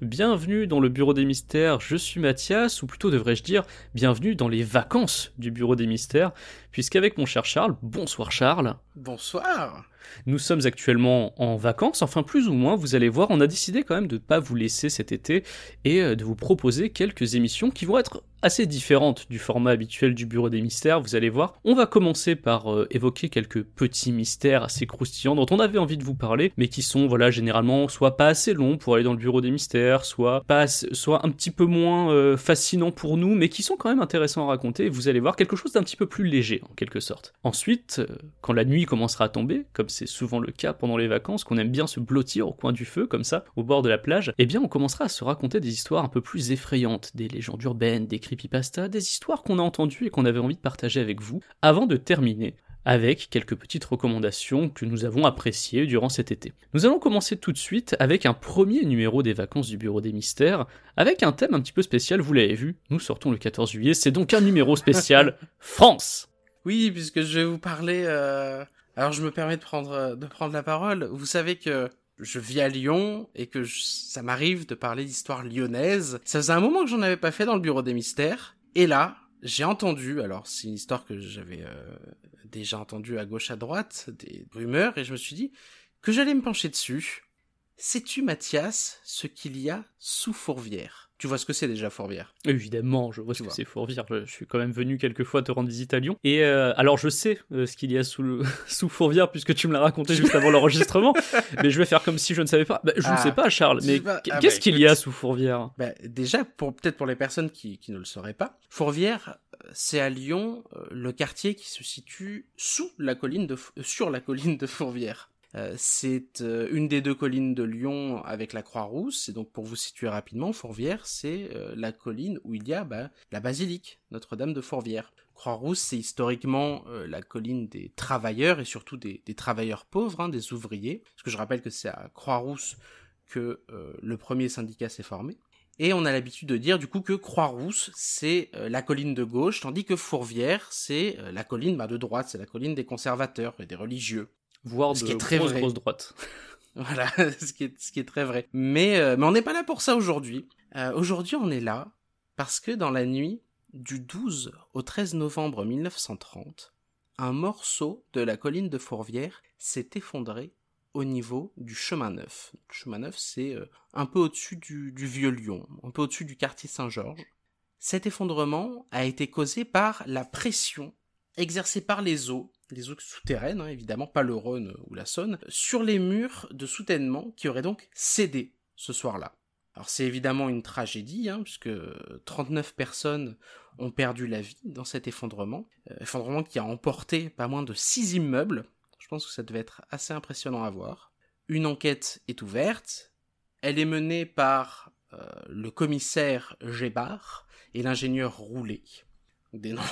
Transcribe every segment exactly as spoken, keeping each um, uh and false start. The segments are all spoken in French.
bienvenue dans le Bureau des Mystères, je suis Mathias, ou plutôt devrais-je dire, bienvenue dans les vacances du Bureau des Mystères, puisqu'avec mon cher Charles, bonsoir Charles. Bonsoir. Nous sommes actuellement en vacances, enfin plus ou moins, vous allez voir, on a décidé quand même de ne pas vous laisser cet été et de vous proposer quelques émissions qui vont être assez différentes du format habituel du Bureau des Mystères, vous allez voir. On va commencer par euh, évoquer quelques petits mystères assez croustillants dont on avait envie de vous parler, mais qui sont voilà généralement soit pas assez longs pour aller dans le Bureau des Mystères, soit, pas assez, soit un petit peu moins euh, fascinants pour nous, mais qui sont quand même intéressants à raconter, et vous allez voir quelque chose d'un petit peu plus léger en quelque sorte. Ensuite, euh, quand la nuit commencera à tomber, comme c'est souvent le cas pendant les vacances, qu'on aime bien se blottir au coin du feu, comme ça, au bord de la plage, eh bien on commencera à se raconter des histoires un peu plus effrayantes, des légendes urbaines, des creepypasta, des histoires qu'on a entendues et qu'on avait envie de partager avec vous, avant de terminer avec quelques petites recommandations que nous avons appréciées durant cet été. Nous allons commencer tout de suite avec un premier numéro des vacances du Bureau des Mystères, avec un thème un petit peu spécial, vous l'avez vu, nous sortons le quatorze juillet, c'est donc un numéro spécial France. Oui, puisque je vais vous parler... Euh... Alors je me permets de prendre, de prendre la parole. Vous savez que je vis à Lyon et que je, ça m'arrive de parler d'histoire lyonnaise. Ça faisait un moment que j'en avais pas fait dans le Bureau des Mystères. Et là, j'ai entendu, alors c'est une histoire que j'avais euh, déjà entendue à gauche à droite, des rumeurs, et je me suis dit que j'allais me pencher dessus. Sais-tu, Mathias, ce qu'il y a sous Fourvière ? Tu vois ce que c'est déjà Fourvière ? Évidemment, je vois tu ce que vois. c'est Fourvière, je, je suis quand même venu quelques fois te rendre visite à Lyon. Et euh, alors je sais euh, ce qu'il y a sous, le, sous Fourvière, puisque tu me l'as raconté juste avant l'enregistrement, mais je vais faire comme si je ne savais pas. Bah, je ah, ne sais pas, Charles, mais pas... ah, qu'est-ce bah, qu'il écoute... y a sous Fourvière ? bah, Déjà, pour, peut-être pour les personnes qui, qui ne le sauraient pas, Fourvière, c'est à Lyon euh, le quartier qui se situe sous la colline de, euh, sur la colline de Fourvière. Euh, c'est euh, une des deux collines de Lyon avec la Croix-Rousse, et donc pour vous situer rapidement, Fourvière, c'est euh, la colline où il y a bah, la basilique Notre-Dame de Fourvière. Croix-Rousse, c'est historiquement euh, la colline des travailleurs, et surtout des, des travailleurs pauvres, hein, des ouvriers, parce que je rappelle que c'est à Croix-Rousse que euh, le premier syndicat s'est formé. Et on a l'habitude de dire du coup que Croix-Rousse, c'est euh, la colline de gauche, tandis que Fourvière, c'est euh, la colline bah, de droite, c'est la colline des conservateurs et des religieux. Voire ce de qui est très grosse, vrai. grosse droite. Voilà, ce qui est, ce qui est très vrai. Mais, euh, mais on n'est pas là pour ça aujourd'hui. Euh, aujourd'hui, on est là parce que dans la nuit du douze au treize novembre mille neuf cent trente, un morceau de la colline de Fourvière s'est effondré au niveau du chemin Neuf. Le chemin Neuf, c'est euh, un peu au-dessus du, du Vieux-Lyon, un peu au-dessus du quartier Saint-Georges. Cet effondrement a été causé par la pression exercée par les eaux, les eaux souterraines, hein, évidemment, pas le Rhône ou la Saône, sur les murs de soutènement qui auraient donc cédé ce soir-là. Alors c'est évidemment une tragédie, hein, puisque trente-neuf personnes ont perdu la vie dans cet effondrement, euh, effondrement qui a emporté pas moins de six immeubles. Je pense que ça devait être assez impressionnant à voir. Une enquête est ouverte, elle est menée par euh, le commissaire Gébard et l'ingénieur Roulet. Des noms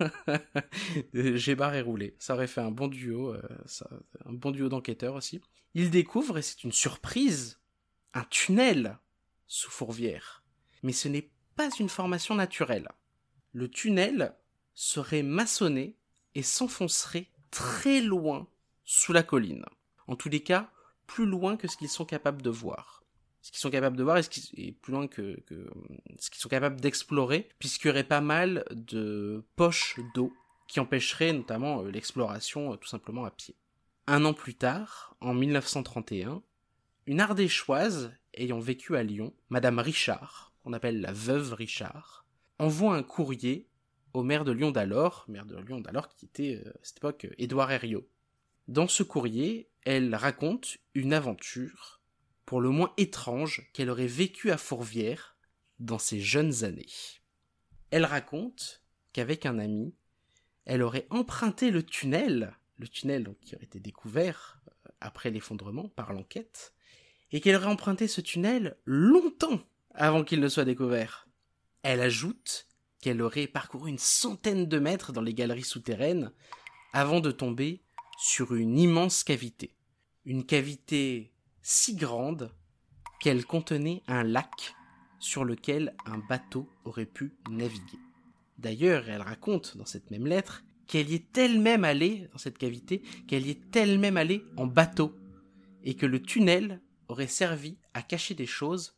Gébard et Roulet, ça aurait fait un bon duo, euh, ça, un bon duo d'enquêteurs aussi. Ils découvrent, et c'est une surprise, un tunnel sous Fourvière. Mais ce n'est pas une formation naturelle. Le tunnel serait maçonné et s'enfoncerait très loin sous la colline. En tous les cas, plus loin que ce qu'ils sont capables de voir. Ce qu'ils sont capables de voir et, ce qui, et plus loin que, que ce qu'ils sont capables d'explorer, puisqu'il y aurait pas mal de poches d'eau qui empêcheraient notamment euh, l'exploration euh, tout simplement à pied. Un an plus tard, en mille neuf cent trente et un, une Ardéchoise ayant vécu à Lyon, Madame Richard, qu'on appelle la veuve Richard, envoie un courrier au maire de Lyon d'alors, maire de Lyon d'alors qui était euh, à cette époque Édouard Herriot. Dans ce courrier, elle raconte une aventure pour le moins étrange qu'elle aurait vécu à Fourvière dans ses jeunes années. Elle raconte qu'avec un ami, elle aurait emprunté le tunnel, le tunnel donc, qui aurait été découvert euh, après l'effondrement par l'enquête, et qu'elle aurait emprunté ce tunnel longtemps avant qu'il ne soit découvert. Elle ajoute qu'elle aurait parcouru une centaine de mètres dans les galeries souterraines avant de tomber sur une immense cavité. Une cavité si grande qu'elle contenait un lac sur lequel un bateau aurait pu naviguer. D'ailleurs, elle raconte dans cette même lettre qu'elle y est elle-même allée, dans cette cavité, qu'elle y est elle-même allée en bateau, et que le tunnel aurait servi à cacher des choses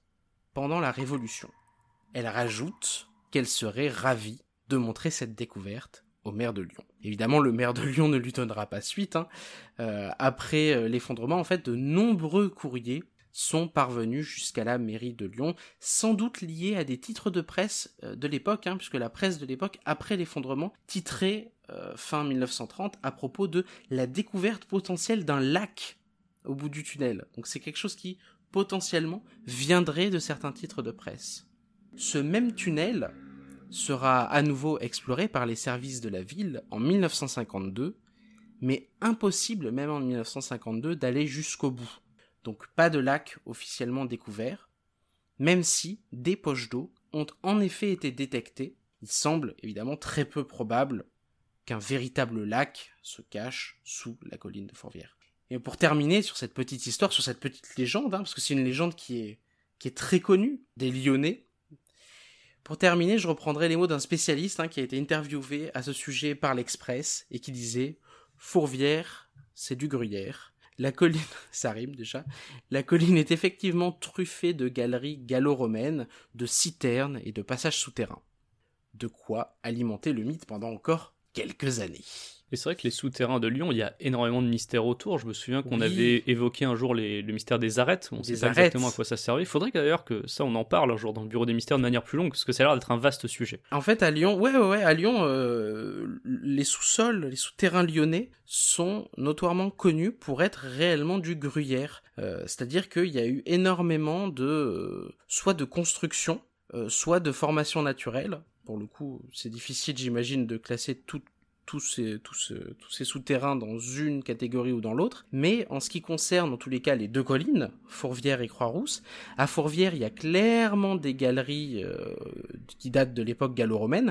pendant la Révolution. Elle rajoute qu'elle serait ravie de montrer cette découverte au maire de Lyon. Évidemment, le maire de Lyon ne lui donnera pas suite. Hein. Euh, après euh, l'effondrement, en fait, de nombreux courriers sont parvenus jusqu'à la mairie de Lyon, sans doute liés à des titres de presse euh, de l'époque, hein, puisque la presse de l'époque, après l'effondrement, titrait euh, fin dix-neuf cent trente à propos de la découverte potentielle d'un lac au bout du tunnel. Donc c'est quelque chose qui, potentiellement, viendrait de certains titres de presse. Ce même tunnel sera à nouveau exploré par les services de la ville en dix-neuf cent cinquante-deux, mais impossible, même en dix-neuf cent cinquante-deux, d'aller jusqu'au bout. Donc pas de lac officiellement découvert, même si des poches d'eau ont en effet été détectées. Il semble évidemment très peu probable qu'un véritable lac se cache sous la colline de Fourvière. Et pour terminer sur cette petite histoire, sur cette petite légende, hein, parce que c'est une légende qui est, qui est très connue des Lyonnais, pour terminer, je reprendrai les mots d'un spécialiste hein, qui a été interviewé à ce sujet par l'Express et qui disait « Fourvière, c'est du gruyère ». La colline, ça rime déjà, la colline est effectivement truffée de galeries gallo-romaines, de citernes et de passages souterrains. De quoi alimenter le mythe pendant encore quelques années. Et c'est vrai que les souterrains de Lyon, il y a énormément de mystères autour. Je me souviens qu'on oui. avait évoqué un jour les, le mystère des arêtes. On ne sait pas arêtes. exactement à quoi ça servait. Il faudrait d'ailleurs que ça, on en parle un jour dans le bureau des mystères de manière plus longue, parce que ça a l'air d'être un vaste sujet. En fait, à Lyon, ouais, ouais, ouais à Lyon, euh, les sous-sols, les souterrains lyonnais sont notoirement connus pour être réellement du gruyère. Euh, c'est-à-dire qu'il y a eu énormément de, euh, soit de construction, euh, soit de formation naturelle. Pour le coup, c'est difficile, j'imagine, de classer tout tous ces, tous, ces, tous ces souterrains dans une catégorie ou dans l'autre, mais en ce qui concerne, en tous les cas, les deux collines, Fourvière et Croix-Rousse, à Fourvière, il y a clairement des galeries euh, qui datent de l'époque gallo-romaine.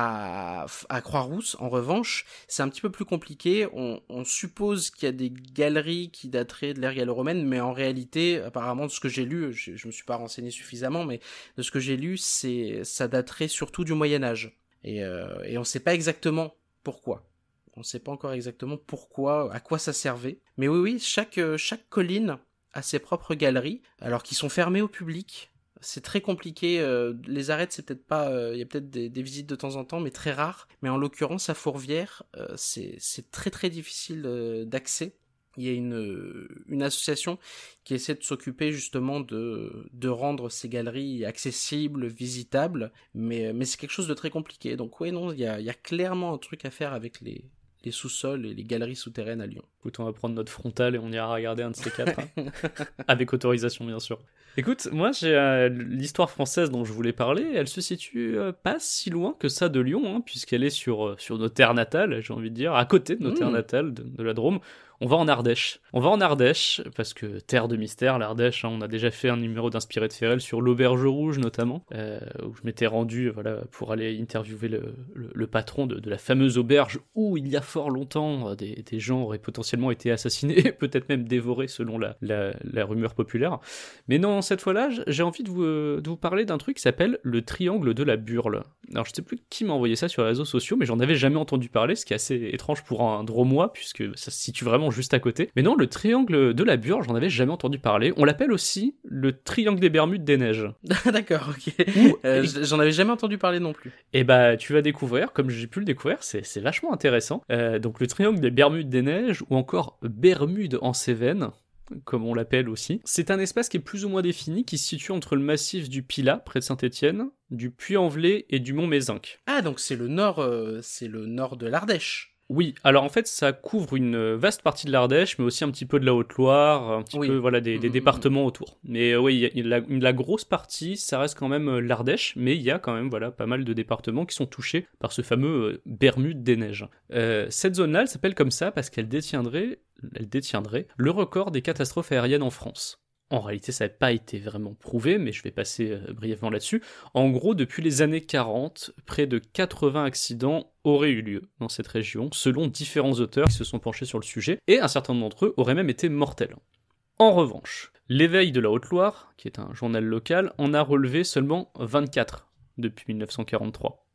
À, à Croix-Rousse, en revanche, c'est un petit peu plus compliqué. On, on suppose qu'il y a des galeries qui dateraient de l'ère gallo-romaine, mais en réalité, apparemment, de ce que j'ai lu, je, je me suis pas renseigné suffisamment, mais de ce que j'ai lu, c'est, ça daterait surtout du Moyen-Âge. Et, euh, et on sait pas exactement pourquoi. On ne sait pas encore exactement pourquoi, à quoi ça servait. Mais oui, oui, chaque, chaque colline a ses propres galeries, alors qu'ils sont fermées au public. C'est très compliqué. Euh, les arêtes, c'est peut-être pas... Il euh, y a peut-être des, des visites de temps en temps, mais très rares. Mais en l'occurrence, à Fourvière, euh, c'est, c'est très très difficile euh, d'accès. Il y a une, une association qui essaie de s'occuper justement de, de rendre ces galeries accessibles, visitables, mais, mais c'est quelque chose de très compliqué. Donc oui, non, il y a, il y a clairement un truc à faire avec les, les sous-sols et les galeries souterraines à Lyon. Écoute, on va prendre notre frontale et on ira regarder un de ces quatre, hein. Avec autorisation bien sûr. Écoute, moi j'ai euh, l'histoire française dont je voulais parler, elle se situe euh, pas si loin que ça de Lyon, hein, puisqu'elle est sur, euh, sur nos terres natales, j'ai envie de dire, à côté de nos mmh. terres natales, de, de la Drôme. On va en Ardèche. On va en Ardèche, parce que terre de mystère, l'Ardèche, hein, on a déjà fait un numéro d'Inspiré de Ferrel sur l'Auberge Rouge notamment, euh, où je m'étais rendu voilà, pour aller interviewer le, le, le patron de, de la fameuse auberge où il y a fort longtemps des, des gens auraient potentiellement été assassinés, peut-être même dévorés selon la, la, la rumeur populaire. Mais non, cette fois-là, j'ai envie de vous, de vous parler d'un truc qui s'appelle le triangle de la Burle. Alors je sais plus qui m'a envoyé ça sur les réseaux sociaux, mais j'en avais jamais entendu parler, ce qui est assez étrange pour un Dromois, puisque ça se situe vraiment juste à côté. Mais non, le triangle de la Burle, j'en avais jamais entendu parler. On l'appelle aussi le triangle des Bermudes des Neiges. D'accord, ok. Euh, j'en avais jamais entendu parler non plus. Et bah, tu vas découvrir, comme j'ai pu le découvrir, c'est, c'est vachement intéressant. Euh, donc le triangle des Bermudes des Neiges, ou encore Bermude en Cévennes, comme on l'appelle aussi. C'est un espace qui est plus ou moins défini, qui se situe entre le massif du Pilat, près de Saint-Étienne, du Puy-en-Velay et du Mont-Mézenc. Ah, donc c'est le nord, euh, c'est le nord de l'Ardèche. Oui, alors en fait ça couvre une vaste partie de l'Ardèche, mais aussi un petit peu de la Haute-Loire, un petit oui. peu voilà des, des mmh, départements mmh. autour. Mais euh, oui, y a, la, la grosse partie, ça reste quand même l'Ardèche, mais il y a quand même voilà pas mal de départements qui sont touchés par ce fameux euh, Bermude des Neiges. Euh, cette zone-là, elle s'appelle comme ça parce qu'elle détiendrait, elle détiendrait le record des catastrophes aériennes en France. En réalité, ça n'a pas été vraiment prouvé, mais je vais passer euh, brièvement là-dessus. En gros, depuis les années quarante, près de quatre-vingts accidents auraient eu lieu dans cette région, selon différents auteurs qui se sont penchés sur le sujet, et un certain nombre d'entre eux auraient même été mortels. En revanche, l'Éveil de la Haute-Loire, qui est un journal local, en a relevé seulement vingt-quatre depuis mille neuf cent quarante-trois.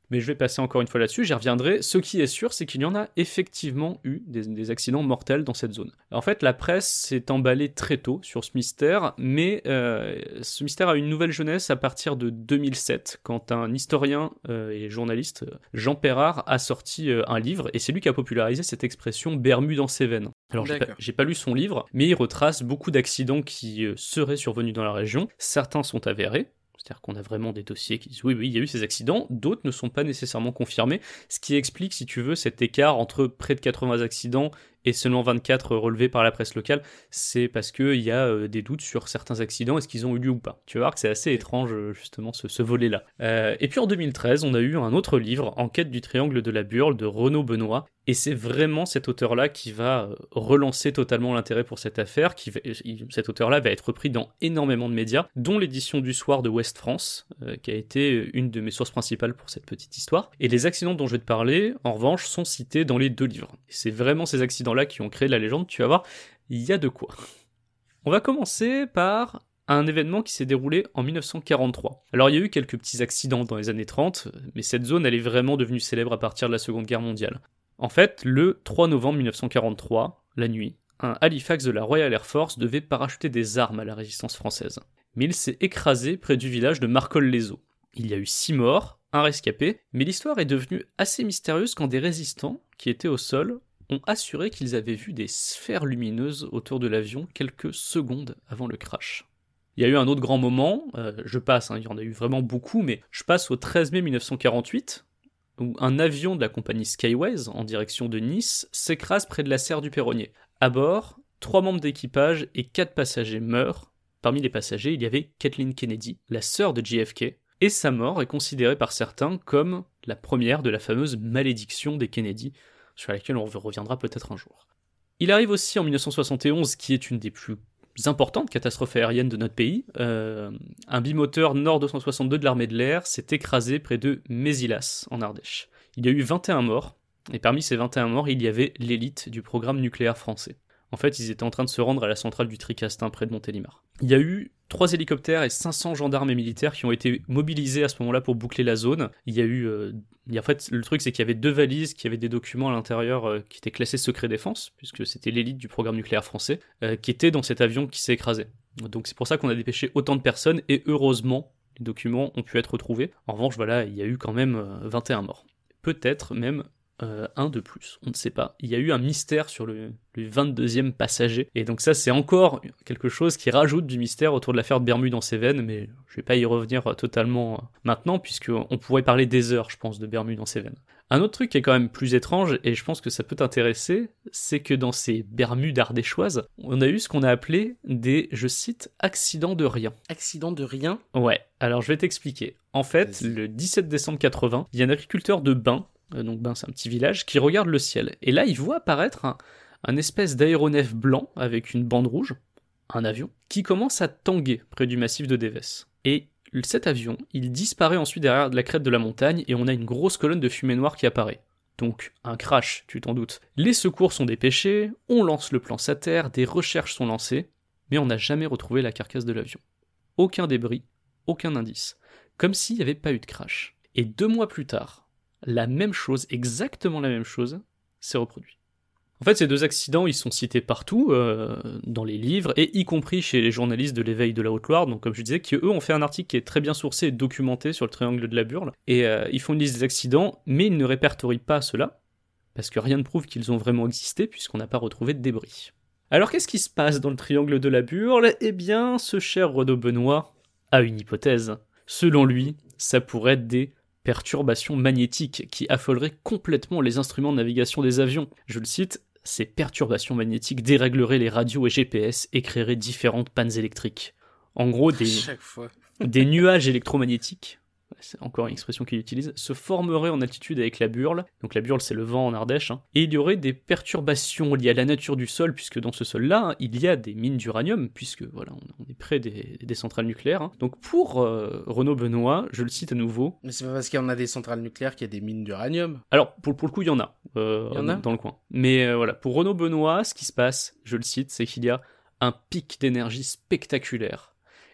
Mais je vais passer encore une fois là-dessus, j'y reviendrai. Ce qui est sûr, c'est qu'il y en a effectivement eu des, des accidents mortels dans cette zone. En fait, la presse s'est emballée très tôt sur ce mystère, mais euh, ce mystère a eu une nouvelle jeunesse à partir de deux mille sept, quand un historien euh, et journaliste, Jean Perrard, a sorti euh, un livre, et c'est lui qui a popularisé cette expression « Bermude en Cévennes ». Alors, j'ai pas, j'ai pas lu son livre, mais il retrace beaucoup d'accidents qui euh, seraient survenus dans la région. Certains sont avérés, c'est-à-dire qu'on a vraiment des dossiers qui disent oui, oui, il y a eu ces accidents, d'autres ne sont pas nécessairement confirmés, ce qui explique, si tu veux, cet écart entre près de quatre-vingts accidents et seulement vingt-quatre relevés par la presse locale. C'est parce qu'il y a euh, des doutes sur certains accidents, est-ce qu'ils ont eu lieu ou pas. Tu vas voir que c'est assez étrange, justement, ce, ce volet-là. Euh, et puis en deux mille treize, on a eu un autre livre, Enquête du triangle de la Burle, de Renaud Benoît, et c'est vraiment cet auteur-là qui va relancer totalement l'intérêt pour cette affaire. Qui va, cet auteur-là va être repris dans énormément de médias, dont l'édition du soir de Ouest France, euh, qui a été une de mes sources principales pour cette petite histoire. Et les accidents dont je vais te parler, en revanche, sont cités dans les deux livres. Et c'est vraiment ces accidents-là qui ont créé la légende, tu vas voir, il y a de quoi. On va commencer par un événement qui s'est déroulé en mille neuf cent quarante-trois. Alors il y a eu quelques petits accidents dans les années trente, mais cette zone elle est vraiment devenue célèbre à partir de la Seconde Guerre mondiale. En fait, le trois novembre mille neuf cent quarante-trois, la nuit, un Halifax de la Royal Air Force devait parachuter des armes à la résistance française. Mais il s'est écrasé près du village de Marcol-les-Eaux. Il y a eu six morts, un rescapé, mais l'histoire est devenue assez mystérieuse quand des résistants, qui étaient au sol, ont assuré qu'ils avaient vu des sphères lumineuses autour de l'avion quelques secondes avant le crash. Il y a eu un autre grand moment, euh, je passe, hein, il y en a eu vraiment beaucoup, mais je passe au treize mai mille neuf cent quarante-huit, où un avion de la compagnie Skyways, en direction de Nice, s'écrase près de la serre du Perronnier. À bord, trois membres d'équipage et quatre passagers meurent. Parmi les passagers, il y avait Kathleen Kennedy, la sœur de J F K, et sa mort est considérée par certains comme la première de la fameuse malédiction des Kennedy, sur laquelle on reviendra peut-être un jour. Il arrive aussi en mille neuf cent soixante et onze, qui est une des plus importantes catastrophes aériennes de notre pays. Euh, un bimoteur Nord deux cent soixante-deux de l'armée de l'air s'est écrasé près de Mésilas, en Ardèche. Il y a eu vingt et un morts, et parmi ces vingt et un morts, il y avait l'élite du programme nucléaire français. En fait, ils étaient en train de se rendre à la centrale du Tricastin, près de Montélimar. Il y a eu trois hélicoptères et cinq cents gendarmes et militaires qui ont été mobilisés à ce moment-là pour boucler la zone. Il y a eu... Euh, il y a, en fait, le truc, c'est qu'il y avait deux valises, qui avaient des documents à l'intérieur euh, qui étaient classés secret défense, puisque c'était l'élite du programme nucléaire français, euh, qui était dans cet avion qui s'est écrasé. Donc c'est pour ça qu'on a dépêché autant de personnes, et heureusement, les documents ont pu être retrouvés. En revanche, voilà, il y a eu quand même euh, vingt et un morts. Peut-être même... Euh, un de plus, on ne sait pas. Il y a eu un mystère sur le, le vingt-deuxième passager, et donc ça c'est encore quelque chose qui rajoute du mystère autour de l'affaire de Bermude en Cévennes, mais je vais pas y revenir totalement maintenant, puisqu'on pourrait parler des heures, je pense, de Bermude en Cévennes. Un autre truc qui est quand même plus étrange, et je pense que ça peut t'intéresser, c'est que dans ces Bermudes ardéchoises, on a eu ce qu'on a appelé des, je cite, accidents de rien. Accidents de rien ? Ouais, alors je vais t'expliquer. En fait, Vas-y. Le dix-sept décembre quatre-vingts, il y a un agriculteur de Bain, Euh, donc ben, c'est un petit village, qui regarde le ciel. Et là, il voit apparaître un, un espèce d'aéronef blanc avec une bande rouge, un avion, qui commence à tanguer près du massif de Dévès. Et cet avion, il disparaît ensuite derrière la crête de la montagne, et on a une grosse colonne de fumée noire qui apparaît. Donc, un crash, tu t'en doutes. Les secours sont dépêchés, on lance le plan SATER, des recherches sont lancées, mais on n'a jamais retrouvé la carcasse de l'avion. Aucun débris, aucun indice. Comme s'il n'y avait pas eu de crash. Et deux mois plus tard, la même chose, exactement la même chose, s'est reproduit. En fait, ces deux accidents, ils sont cités partout, euh, dans les livres, et y compris chez les journalistes de l'Éveil de la Haute-Loire, donc comme je disais, qui eux ont fait un article qui est très bien sourcé et documenté sur le triangle de la Burle, et euh, ils font une liste des accidents, mais ils ne répertorient pas cela, parce que rien ne prouve qu'ils ont vraiment existé, puisqu'on n'a pas retrouvé de débris. Alors qu'est-ce qui se passe dans le triangle de la Burle ? Eh bien, ce cher Renaud Benoît a une hypothèse. Selon lui, ça pourrait être des perturbations magnétiques qui affoleraient complètement les instruments de navigation des avions. Je le cite, « Ces perturbations magnétiques dérégleraient les radios et G P S et créeraient différentes pannes électriques. » En gros, des, Chaque fois. des nuages électromagnétiques, c'est encore une expression qu'il utilise, se formeraient en altitude avec la Burle. Donc la Burle, c'est le vent en Ardèche. Hein. Et il y aurait des perturbations liées à la nature du sol, puisque dans ce sol-là, hein, il y a des mines d'uranium, puisque voilà, on est près des, des centrales nucléaires. Hein. Donc pour euh, Renaud Benoît, je le cite à nouveau... Mais c'est pas parce qu'il y en a des centrales nucléaires qu'il y a des mines d'uranium. Alors, pour, pour le coup, il y en a, euh, il y en a dans le coin. Mais euh, voilà, pour Renaud Benoît, ce qui se passe, je le cite, c'est qu'il y a un pic d'énergie spectaculaire.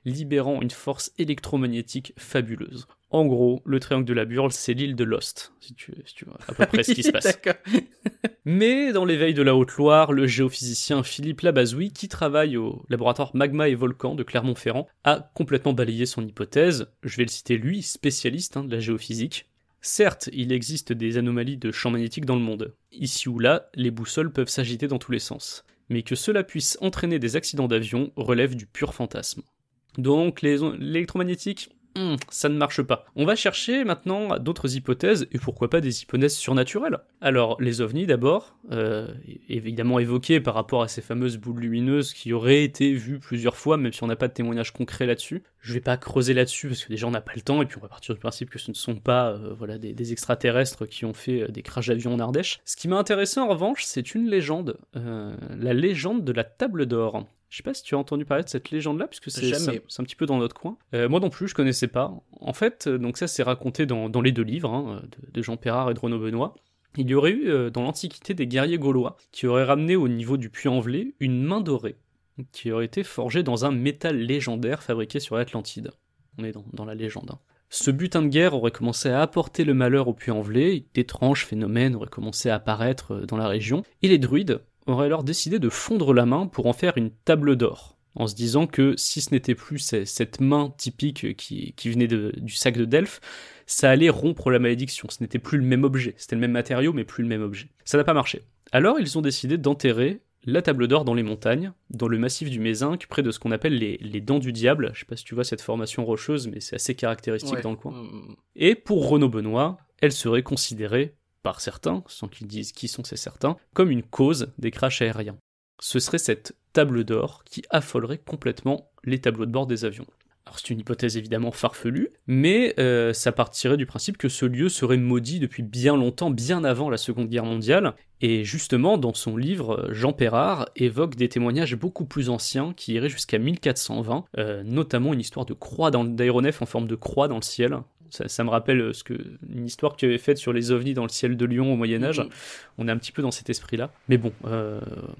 libérant une force électromagnétique fabuleuse. En gros, le triangle de la Burle, c'est l'île de Lost, si tu, si tu vois à peu près ce qui se passe. Mais dans l'éveil de la Haute-Loire, le géophysicien Philippe Labazoui, qui travaille au laboratoire Magma et Volcan de Clermont-Ferrand, a complètement balayé son hypothèse. Je vais le citer lui, spécialiste hein, de la géophysique. Certes, il existe des anomalies de champ magnétique dans le monde. Ici ou là, les boussoles peuvent s'agiter dans tous les sens. Mais que cela puisse entraîner des accidents d'avion relève du pur fantasme. Donc, les l'électromagnétique, hmm, ça ne marche pas. On va chercher maintenant d'autres hypothèses, et pourquoi pas des hypothèses surnaturelles. Alors, les ovnis d'abord, euh, évidemment évoqués par rapport à ces fameuses boules lumineuses qui auraient été vues plusieurs fois, même si on n'a pas de témoignages concrets là-dessus. Je vais pas creuser là-dessus, parce que déjà on n'a pas le temps, et puis on va partir du principe que ce ne sont pas euh, voilà, des, des extraterrestres qui ont fait euh, des crashs d'avions en Ardèche. Ce qui m'a intéressé en revanche, c'est une légende, euh, la légende de la Table d'Or. Je sais pas si tu as entendu parler de cette légende-là, puisque c'est, c'est, c'est un petit peu dans notre coin. Euh, moi non plus, je connaissais pas. En fait, donc ça c'est raconté dans, dans les deux livres, hein, de, de Jean Pérard et de Renaud Benoît. Il y aurait eu euh, dans l'Antiquité des guerriers gaulois qui auraient ramené au niveau du Puy-en-Velay une main dorée qui aurait été forgée dans un métal légendaire fabriqué sur l'Atlantide. On est dans, dans la légende. Hein. Ce butin de guerre aurait commencé à apporter le malheur au Puy-en-Velay, d'étranges phénomènes auraient commencé à apparaître dans la région, et les druides auraient alors décidé de fondre la main pour en faire une table d'or, en se disant que si ce n'était plus cette main typique qui, qui venait de, du sac de Delphes, ça allait rompre la malédiction, ce n'était plus le même objet, c'était le même matériau mais plus le même objet. Ça n'a pas marché. Alors ils ont décidé d'enterrer la table d'or dans les montagnes, dans le massif du Mézinc, près de ce qu'on appelle les, les dents du diable, je sais pas si tu vois cette formation rocheuse, mais c'est assez caractéristique ouais. dans le coin. Et pour Renaud Benoît, elle serait considérée par certains, sans qu'ils disent qui sont ces certains, comme une cause des crashs aériens. Ce serait cette table d'or qui affolerait complètement les tableaux de bord des avions. Alors c'est une hypothèse évidemment farfelue, mais euh, ça partirait du principe que ce lieu serait maudit depuis bien longtemps, bien avant la Seconde Guerre mondiale, et justement dans son livre, Jean Pérard évoque des témoignages beaucoup plus anciens qui iraient jusqu'à mille quatre cent vingt, euh, notamment une histoire de croix dans, d'aéronef en forme de croix dans le ciel. Ça, ça me rappelle ce que, une histoire que tu avais faite sur les ovnis dans le ciel de Lyon au Moyen-Âge. Mmh. On est un petit peu dans cet esprit-là. Mais bon, euh,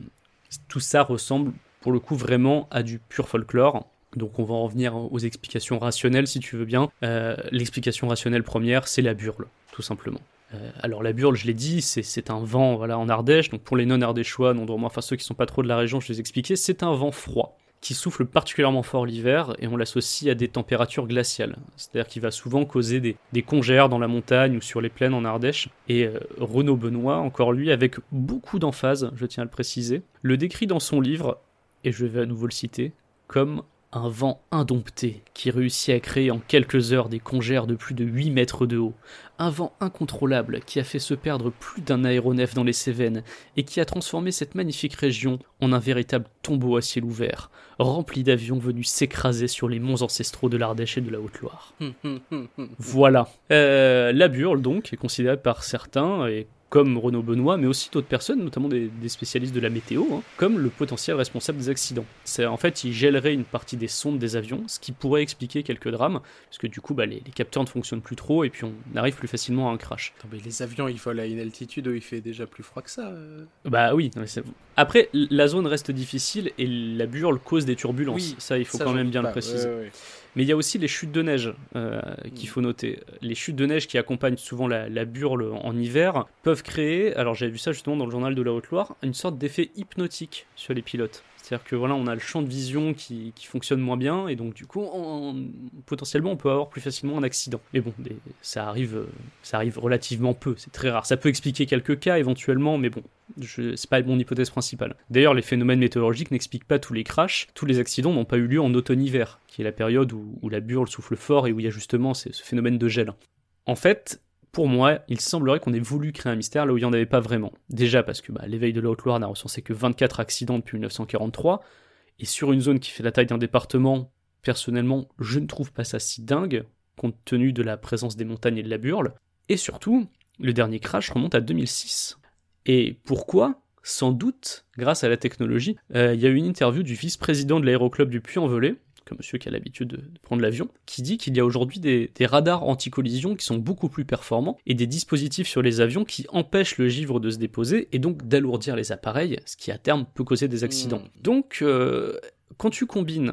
tout ça ressemble pour le coup vraiment à du pur folklore. Donc on va en revenir aux explications rationnelles si tu veux bien. Euh, l'explication rationnelle première, c'est la burle, tout simplement. Euh, alors la burle, je l'ai dit, c'est, c'est un vent voilà, en Ardèche. Donc pour les non-ardéchois, non-dromois, enfin ceux qui ne sont pas trop de la région, je vais les expliquer, c'est un vent froid qui souffle particulièrement fort l'hiver, et on l'associe à des températures glaciales. C'est-à-dire qu'il va souvent causer des, des congères dans la montagne ou sur les plaines en Ardèche. Et euh, Renaud Benoît, encore lui, avec beaucoup d'emphase, je tiens à le préciser, le décrit dans son livre, et je vais à nouveau le citer, comme un vent indompté qui réussit à créer en quelques heures des congères de plus de huit mètres de haut. Un vent incontrôlable qui a fait se perdre plus d'un aéronef dans les Cévennes et qui a transformé cette magnifique région en un véritable tombeau à ciel ouvert, rempli d'avions venus s'écraser sur les monts ancestraux de l'Ardèche et de la Haute-Loire. Voilà. Euh, la burle, donc, est considérée par certains, et comme Renaud Benoît, mais aussi d'autres personnes, notamment des, des spécialistes de la météo, hein, comme le potentiel responsable des accidents. C'est, en fait, il gèlerait une partie des sondes des avions, ce qui pourrait expliquer quelques drames, parce que du coup, bah, les, les capteurs ne fonctionnent plus trop, et puis on arrive plus facilement à un crash. Attends, mais les avions, ils volent à une altitude où il fait déjà plus froid que ça. Euh... Bah oui. Non, mais c'est... Après, la zone reste difficile, et la burle cause des turbulences. Oui, ça, il faut ça, quand même bien pas. le préciser. Ouais, ouais. Mais il y a aussi les chutes de neige euh, qu'il faut noter. Les chutes de neige qui accompagnent souvent la, la burle en hiver peuvent créer, alors j'avais vu ça justement dans le journal de la Haute-Loire, une sorte d'effet hypnotique sur les pilotes. C'est-à-dire que voilà, on a le champ de vision qui, qui fonctionne moins bien, et donc du coup, on, on, potentiellement, on peut avoir plus facilement un accident. Mais bon, des, ça arrive, ça arrive relativement peu, c'est très rare. Ça peut expliquer quelques cas éventuellement, mais bon, je, c'est pas mon hypothèse principale. D'ailleurs, les phénomènes météorologiques n'expliquent pas tous les crashs. Tous les accidents n'ont pas eu lieu en automne-hiver, qui est la période où, où la burle souffle fort et où il y a justement ce, ce phénomène de gel. En fait, pour moi, il semblerait qu'on ait voulu créer un mystère là où il n'y en avait pas vraiment. Déjà parce que bah, l'éveil de la Haute-Loire n'a recensé que vingt-quatre accidents depuis dix-neuf cent quarante-trois, et sur une zone qui fait la taille d'un département, personnellement, je ne trouve pas ça si dingue, compte tenu de la présence des montagnes et de la burle. Et surtout, le dernier crash remonte à deux mille six. Et pourquoi ? Sans doute, grâce à la technologie, euh, il y a eu une interview du vice-président de l'aéroclub du Puy-en-Velay, comme monsieur qui a l'habitude de, de prendre l'avion, qui dit qu'il y a aujourd'hui des, des radars anti-collision qui sont beaucoup plus performants et des dispositifs sur les avions qui empêchent le givre de se déposer et donc d'alourdir les appareils, ce qui à terme peut causer des accidents. Mmh. Donc, euh, quand tu combines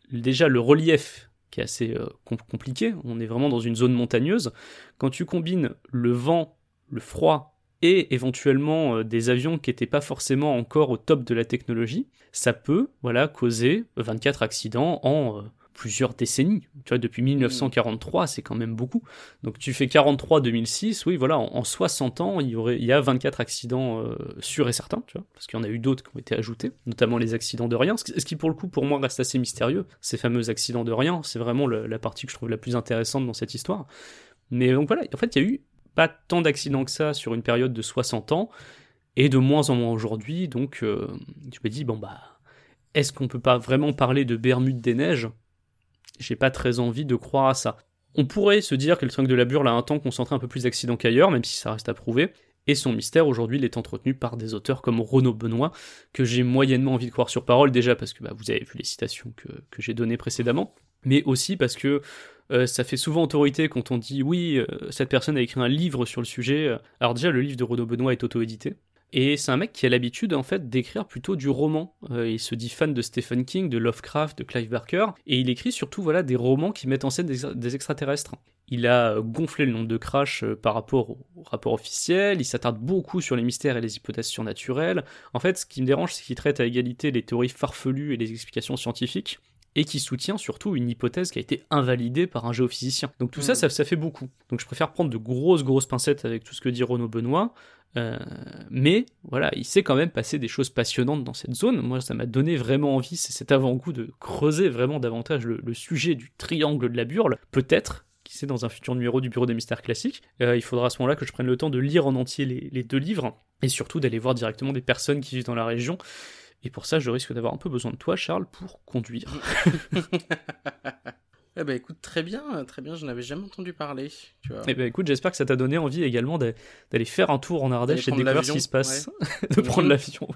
déjà le relief qui est assez euh, compliqué, on est vraiment dans une zone montagneuse. Quand tu combines le vent, le froid et éventuellement euh, des avions qui n'étaient pas forcément encore au top de la technologie, ça peut voilà, causer vingt-quatre accidents en euh, plusieurs décennies. Tu vois, depuis mille neuf cent quarante-trois, c'est quand même beaucoup. Donc tu fais quarante-trois deux mille six, oui, voilà, en, en soixante ans, il y, aurait, il y a vingt-quatre accidents euh, sûrs et certains, tu vois, parce qu'il y en a eu d'autres qui ont été ajoutés, notamment les accidents de rien, ce qui pour le coup, pour moi, reste assez mystérieux. Ces fameux accidents de rien, c'est vraiment le, la partie que je trouve la plus intéressante dans cette histoire. Mais donc voilà, en fait, il y a eu pas tant d'accidents que ça sur une période de soixante ans, et de moins en moins aujourd'hui, donc euh, je me dis, bon bah, est-ce qu'on peut pas vraiment parler de Bermude des neiges ? J'ai pas très envie de croire à ça. On pourrait se dire que le triangle de la Burle a un temps concentré un peu plus d'accidents qu'ailleurs, même si ça reste à prouver, et son mystère aujourd'hui il est entretenu par des auteurs comme Renaud Benoît, que j'ai moyennement envie de croire sur parole, déjà parce que bah, vous avez vu les citations que, que j'ai données précédemment, mais aussi parce que euh, ça fait souvent autorité quand on dit oui, euh, cette personne a écrit un livre sur le sujet. Alors déjà, le livre de Renaud Benoît est auto-édité, et c'est un mec qui a l'habitude en fait d'écrire plutôt du roman. Euh, il se dit fan de Stephen King, de Lovecraft, de Clive Barker, et il écrit surtout voilà des romans qui mettent en scène des, des extraterrestres. Il a gonflé le nombre de crashs euh, par rapport au, au rapport officiel, il s'attarde beaucoup sur les mystères et les hypothèses surnaturelles. En fait, ce qui me dérange, c'est qu'il traite à égalité les théories farfelues et les explications scientifiques, et qui soutient surtout une hypothèse qui a été invalidée par un géophysicien. Donc tout mmh. ça, ça, ça fait beaucoup. Donc je préfère prendre de grosses, grosses pincettes avec tout ce que dit Renaud Benoît, euh, mais voilà, il s'est quand même passé des choses passionnantes dans cette zone. Moi, ça m'a donné vraiment envie, c'est cet avant-goût de creuser vraiment davantage le, le sujet du triangle de la Burle, peut-être, qui sait, dans un futur numéro du Bureau des Mystères Classiques. Euh, il faudra à ce moment-là que je prenne le temps de lire en entier les, les deux livres, et surtout d'aller voir directement des personnes qui vivent dans la région. Et pour ça, je risque d'avoir un peu besoin de toi, Charles, pour conduire. Eh ben écoute, très bien, très bien, je n'avais jamais entendu parler. Tu vois. Eh ben écoute, j'espère que ça t'a donné envie également d'aller faire un tour en Ardèche et de découvrir ce qui se passe. Ouais. de prendre l'avion.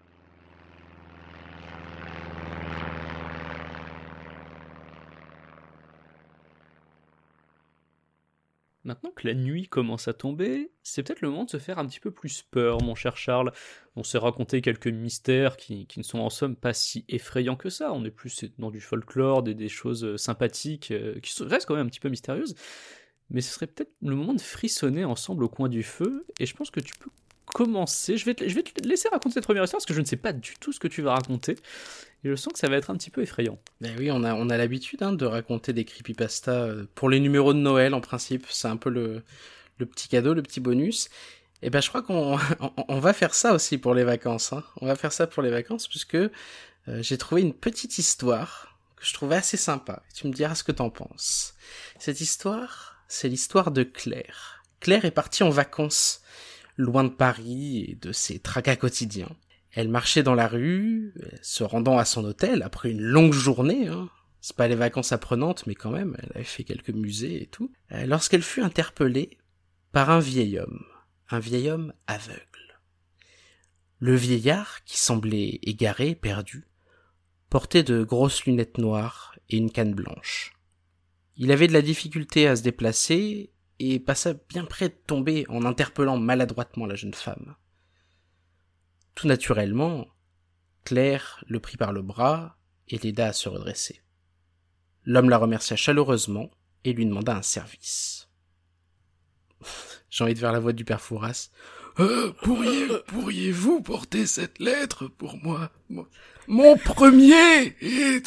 Maintenant que la nuit commence à tomber, c'est peut-être le moment de se faire un petit peu plus peur, mon cher Charles. On s'est raconté quelques mystères qui, qui ne sont en somme pas si effrayants que ça. On est plus dans du folklore, des, des choses sympathiques, euh, qui restent quand même un petit peu mystérieuses. Mais ce serait peut-être le moment de frissonner ensemble au coin du feu, et je pense que tu peux commencer. Je vais te, je vais te laisser raconter cette première histoire, parce que je ne sais pas du tout ce que tu vas raconter. Et je sens que ça va être un petit peu effrayant. Ben oui, on a, on a l'habitude hein, de raconter des creepypastas pour les numéros de Noël, en principe. C'est un peu le, le petit cadeau, le petit bonus. Et ben je crois qu'on on, on va faire ça aussi pour les vacances. Hein. On va faire ça pour les vacances, puisque euh, j'ai trouvé une petite histoire que je trouvais assez sympa. Tu me diras ce que t'en penses. Cette histoire, c'est l'histoire de Claire. Claire est partie en vacances, loin de Paris et de ses tracas quotidiens. Elle marchait dans la rue, se rendant à son hôtel après une longue journée, hein. C'est pas les vacances apprenantes, mais quand même, elle avait fait quelques musées et tout, euh, lorsqu'elle fut interpellée par un vieil homme, un vieil homme aveugle. Le vieillard, qui semblait égaré, perdu, portait de grosses lunettes noires et une canne blanche. Il avait de la difficulté à se déplacer et passa bien près de tomber en interpellant maladroitement la jeune femme. Tout naturellement, Claire le prit par le bras et l'aida à se redresser. L'homme la remercia chaleureusement et lui demanda un service. J'ai envie de faire la voix du père Fouras. Euh, pourriez, pourriez-vous porter cette lettre pour moi, mon, mon premier est...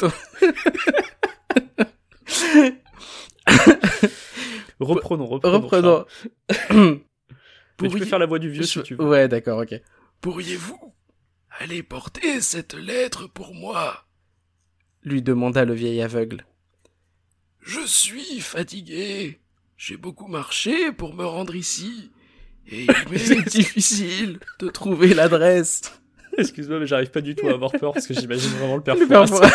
reprenons, reprenons. Reprenons. Mais tu peux faire la voix du vieux si tu veux. Ouais, d'accord, ok. Pourriez-vous aller porter cette lettre pour moi ? Lui demanda le vieil aveugle. Je suis fatigué. J'ai beaucoup marché pour me rendre ici. Et il m'est difficile de trouver l'adresse. Excuse-moi, mais j'arrive pas du tout à avoir peur parce que j'imagine vraiment le père Fouras.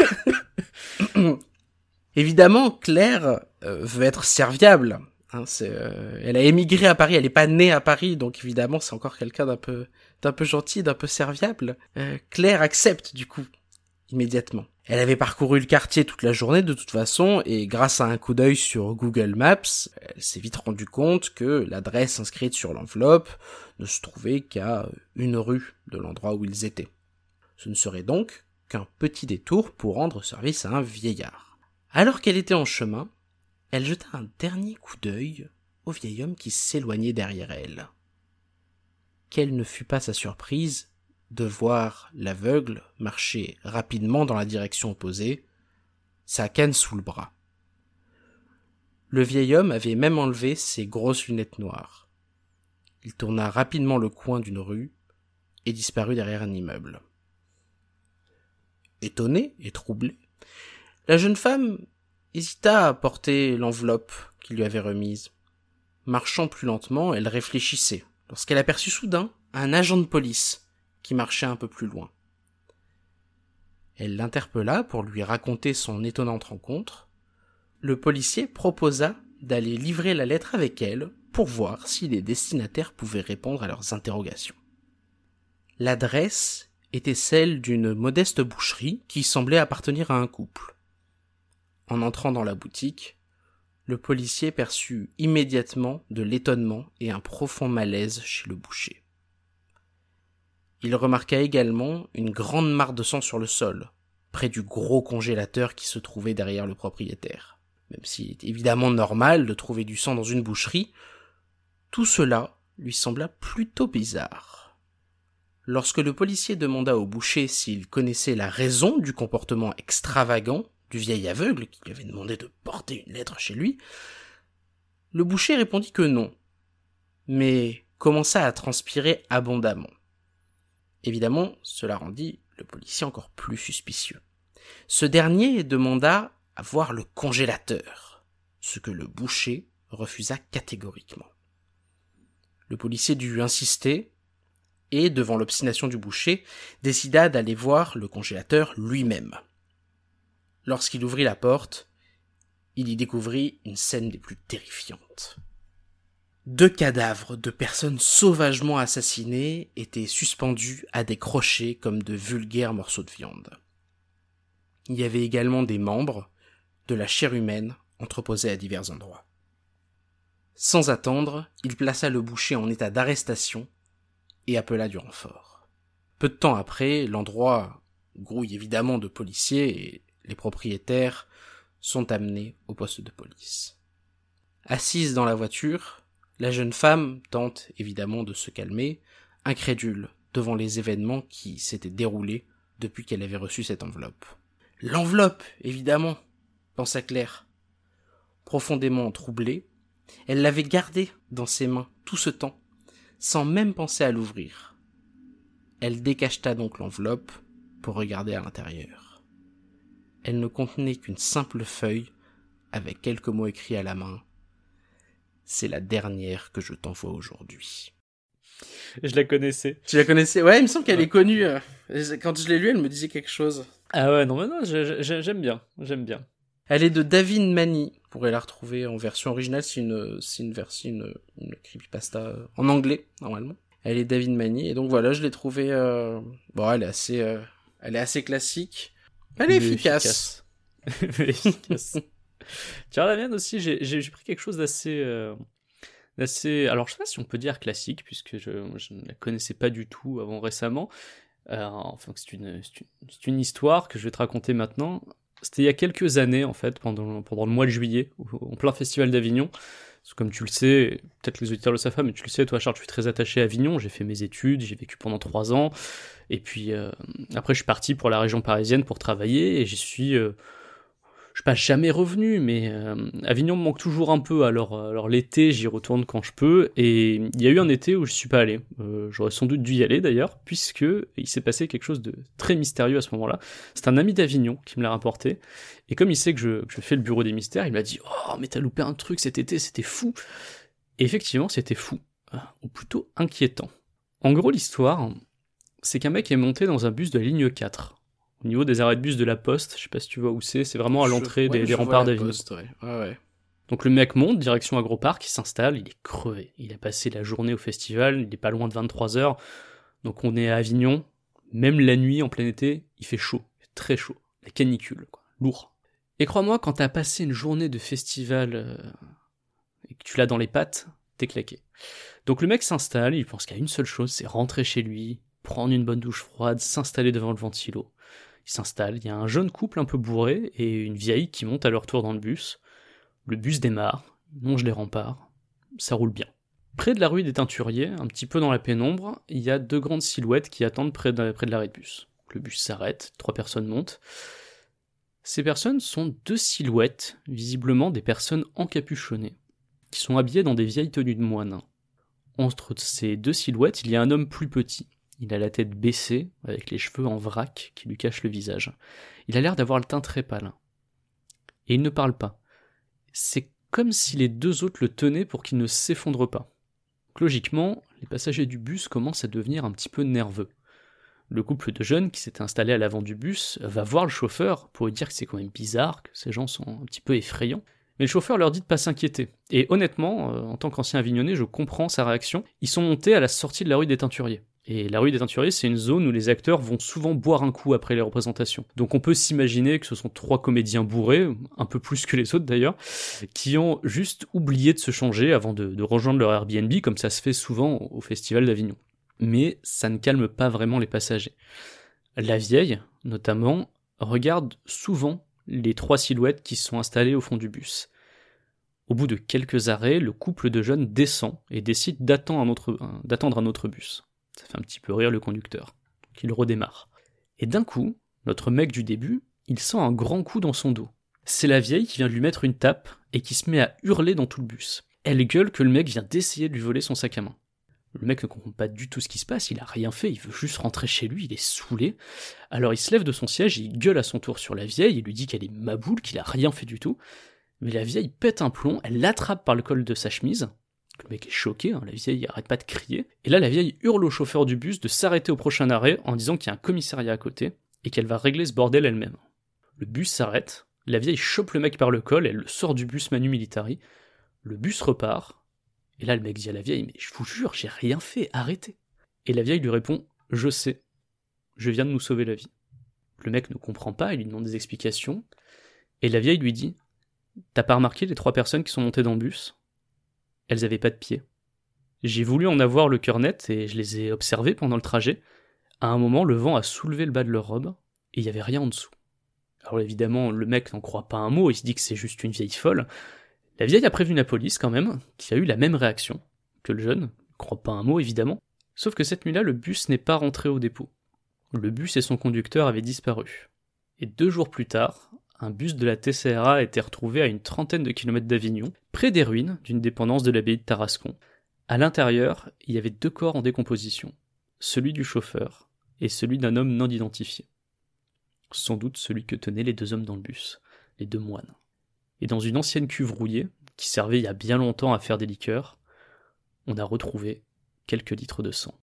Évidemment, Claire euh, veut être serviable. Hein, c'est, euh, elle a émigré à Paris, elle est pas née à Paris, donc évidemment c'est encore quelqu'un d'un peu, d'un peu gentil, d'un peu serviable. Euh, Claire accepte du coup, immédiatement. Elle avait parcouru le quartier toute la journée de toute façon, et grâce à un coup d'œil sur Google Maps, elle s'est vite rendue compte que l'adresse inscrite sur l'enveloppe ne se trouvait qu'à une rue de l'endroit où ils étaient. Ce ne serait donc qu'un petit détour pour rendre service à un vieillard. Alors qu'elle était en chemin, elle jeta un dernier coup d'œil au vieil homme qui s'éloignait derrière elle. Quelle ne fut pas sa surprise de voir l'aveugle marcher rapidement dans la direction opposée, sa canne sous le bras. Le vieil homme avait même enlevé ses grosses lunettes noires. Il tourna rapidement le coin d'une rue et disparut derrière un immeuble. Étonnée et troublée, la jeune femme hésita à porter l'enveloppe qu'il lui avait remise. Marchant plus lentement, elle réfléchissait, lorsqu'elle aperçut soudain un agent de police qui marchait un peu plus loin. Elle l'interpella pour lui raconter son étonnante rencontre. Le policier proposa d'aller livrer la lettre avec elle pour voir si les destinataires pouvaient répondre à leurs interrogations. L'adresse était celle d'une modeste boucherie qui semblait appartenir à un couple. En entrant dans la boutique, le policier perçut immédiatement de l'étonnement et un profond malaise chez le boucher. Il remarqua également une grande mare de sang sur le sol, près du gros congélateur qui se trouvait derrière le propriétaire. Même s'il est évidemment normal de trouver du sang dans une boucherie, tout cela lui sembla plutôt bizarre. Lorsque le policier demanda au boucher s'il connaissait la raison du comportement extravagant du vieil aveugle qui lui avait demandé de porter une lettre chez lui, le boucher répondit que non, mais commença à transpirer abondamment. Évidemment, cela rendit le policier encore plus suspicieux. Ce dernier demanda à voir le congélateur, ce que le boucher refusa catégoriquement. Le policier dut insister, et, devant l'obstination du boucher, décida d'aller voir le congélateur lui-même. Lorsqu'il ouvrit la porte, il y découvrit une scène des plus terrifiantes. Deux cadavres de personnes sauvagement assassinées étaient suspendus à des crochets comme de vulgaires morceaux de viande. Il y avait également des membres, de la chair humaine, entreposés à divers endroits. Sans attendre, il plaça le boucher en état d'arrestation et appela du renfort. Peu de temps après, l'endroit grouille évidemment de policiers et les propriétaires sont amenés au poste de police. Assise dans la voiture, la jeune femme tente évidemment de se calmer, incrédule devant les événements qui s'étaient déroulés depuis qu'elle avait reçu cette enveloppe. L'enveloppe, évidemment, pensa Claire. Profondément troublée, elle l'avait gardée dans ses mains tout ce temps, sans même penser à l'ouvrir. Elle décacheta donc l'enveloppe pour regarder à l'intérieur. Elle ne contenait qu'une simple feuille avec quelques mots écrits à la main. « C'est la dernière que je t'envoie aujourd'hui. » Je la connaissais. Tu la connaissais? Ouais, il me semble qu'elle ouais. est connue. Quand je l'ai lue, elle me disait quelque chose. Ah ouais, non, mais non, je, je, j'aime bien, j'aime bien. Elle est de David Mani. Vous pourrez la retrouver en version originale, c'est une, c'est une version, une, une creepypasta en anglais, normalement. Elle est David Mani, et donc voilà, je l'ai trouvée, euh... bon, elle est assez, euh... elle est assez classique. Elle est efficace. efficace. Elle est efficace. Tiens, la mienne aussi, j'ai, j'ai, j'ai pris quelque chose d'assez, euh, d'assez, alors je sais pas si on peut dire classique, puisque je, je ne la connaissais pas du tout avant récemment. Euh, enfin, c'est une, c'est une, c'est une histoire que je vais te raconter maintenant. C'était il y a quelques années, en fait, pendant, pendant le mois de juillet, en plein festival d'Avignon. Parce que comme tu le sais, peut-être les auditeurs le savent pas, mais tu le sais, toi Charles, je suis très attaché à Avignon, j'ai fait mes études, j'ai vécu pendant trois ans, et puis euh, après je suis parti pour la région parisienne pour travailler, et j'y suis, euh, je suis pas jamais revenu, mais euh, Avignon me manque toujours un peu, alors, alors l'été j'y retourne quand je peux, et il y a eu un été où je suis pas allé, euh, j'aurais sans doute dû y aller d'ailleurs, puisque il s'est passé quelque chose de très mystérieux à ce moment-là. C'est un ami d'Avignon qui me l'a rapporté, et comme il sait que je, que je fais le bureau des mystères, il m'a dit « Oh, mais t'as loupé un truc cet été, c'était fou !» Et effectivement, c'était fou, ou plutôt inquiétant. En gros, l'histoire, c'est qu'un mec est monté dans un bus de la ligne quatre, au niveau des arrêts de bus de la Poste, je sais pas si tu vois où c'est, c'est vraiment à l'entrée je, ouais, des, des remparts d'Avignon. Ouais. Ouais, ouais. Donc le mec monte, direction Agropark, il s'installe, il est crevé. Il a passé la journée au festival, il est pas loin de vingt-trois heures, donc on est à Avignon, même la nuit, en plein été, il fait chaud, très chaud, la canicule, quoi, lourd. Et crois-moi, quand t'as passé une journée de festival euh, et que tu l'as dans les pattes, t'es claqué. Donc le mec s'installe, il pense qu'il y a une seule chose, c'est rentrer chez lui, prendre une bonne douche froide, s'installer devant le ventilo. Ils s'installent, il y a un jeune couple un peu bourré et une vieille qui monte à leur tour dans le bus. Le bus démarre, il longe les remparts, ça roule bien. Près de la rue des Teinturiers, un petit peu dans la pénombre, il y a deux grandes silhouettes qui attendent près de, près de l'arrêt de bus. Le bus s'arrête, trois personnes montent. Ces personnes sont deux silhouettes, visiblement des personnes encapuchonnées, qui sont habillées dans des vieilles tenues de moines. Entre ces deux silhouettes, il y a un homme plus petit. Il a la tête baissée, avec les cheveux en vrac qui lui cachent le visage. Il a l'air d'avoir le teint très pâle. Et il ne parle pas. C'est comme si les deux autres le tenaient pour qu'il ne s'effondre pas. Donc, logiquement, les passagers du bus commencent à devenir un petit peu nerveux. Le couple de jeunes qui s'était installé à l'avant du bus va voir le chauffeur pour lui dire que c'est quand même bizarre, que ces gens sont un petit peu effrayants. Mais le chauffeur leur dit de pas s'inquiéter. Et honnêtement, euh, en tant qu'ancien avignonnais, je comprends sa réaction. Ils sont montés à la sortie de la rue des Teinturiers. Et la rue des Teinturiers, c'est une zone où les acteurs vont souvent boire un coup après les représentations. Donc on peut s'imaginer que ce sont trois comédiens bourrés, un peu plus que les autres d'ailleurs, qui ont juste oublié de se changer avant de, de rejoindre leur Airbnb, comme ça se fait souvent au Festival d'Avignon. Mais ça ne calme pas vraiment les passagers. La vieille, notamment, regarde souvent les trois silhouettes qui se sont installées au fond du bus. Au bout de quelques arrêts, le couple de jeunes descend et décide d'attendre un autre, d'attendre un autre bus. Ça fait un petit peu rire le conducteur, qui le redémarre. Et d'un coup, notre mec du début, il sent un grand coup dans son dos. C'est la vieille qui vient de lui mettre une tape et qui se met à hurler dans tout le bus. Elle gueule que le mec vient d'essayer de lui voler son sac à main. Le mec ne comprend pas du tout ce qui se passe, il a rien fait, il veut juste rentrer chez lui, il est saoulé. Alors il se lève de son siège, il gueule à son tour sur la vieille, il lui dit qu'elle est maboule, qu'il a rien fait du tout. Mais la vieille pète un plomb, elle l'attrape par le col de sa chemise. Le mec est choqué, hein, la vieille arrête pas de crier. Et là la vieille hurle au chauffeur du bus de s'arrêter au prochain arrêt en disant qu'il y a un commissariat à côté et qu'elle va régler ce bordel elle-même. Le bus s'arrête, la vieille chope le mec par le col, elle le sort du bus manu militari. Le bus repart. Et là, le mec dit à la vieille, mais je vous jure, j'ai rien fait, arrêtez. Et la vieille lui répond, je sais, je viens de nous sauver la vie. Le mec ne comprend pas, il lui demande des explications. Et la vieille lui dit, t'as pas remarqué les trois personnes qui sont montées dans le bus ? Elles avaient pas de pieds. J'ai voulu en avoir le cœur net et je les ai observées pendant le trajet. À un moment, le vent a soulevé le bas de leur robe et il y avait rien en dessous. Alors évidemment, le mec n'en croit pas un mot, il se dit que c'est juste une vieille folle. La vieille a prévenu la police quand même, qui a eu la même réaction que le jeune, ne croit pas un mot évidemment, sauf que cette nuit-là, le bus n'est pas rentré au dépôt. Le bus et son conducteur avaient disparu. Et deux jours plus tard, un bus de la T C R A a été retrouvé à une trentaine de kilomètres d'Avignon, près des ruines d'une dépendance de l'abbaye de Tarascon. À l'intérieur, il y avait deux corps en décomposition, celui du chauffeur et celui d'un homme non identifié. Sans doute celui que tenaient les deux hommes dans le bus, les deux moines. Et dans une ancienne cuve rouillée, qui servait il y a bien longtemps à faire des liqueurs, on a retrouvé quelques litres de sang.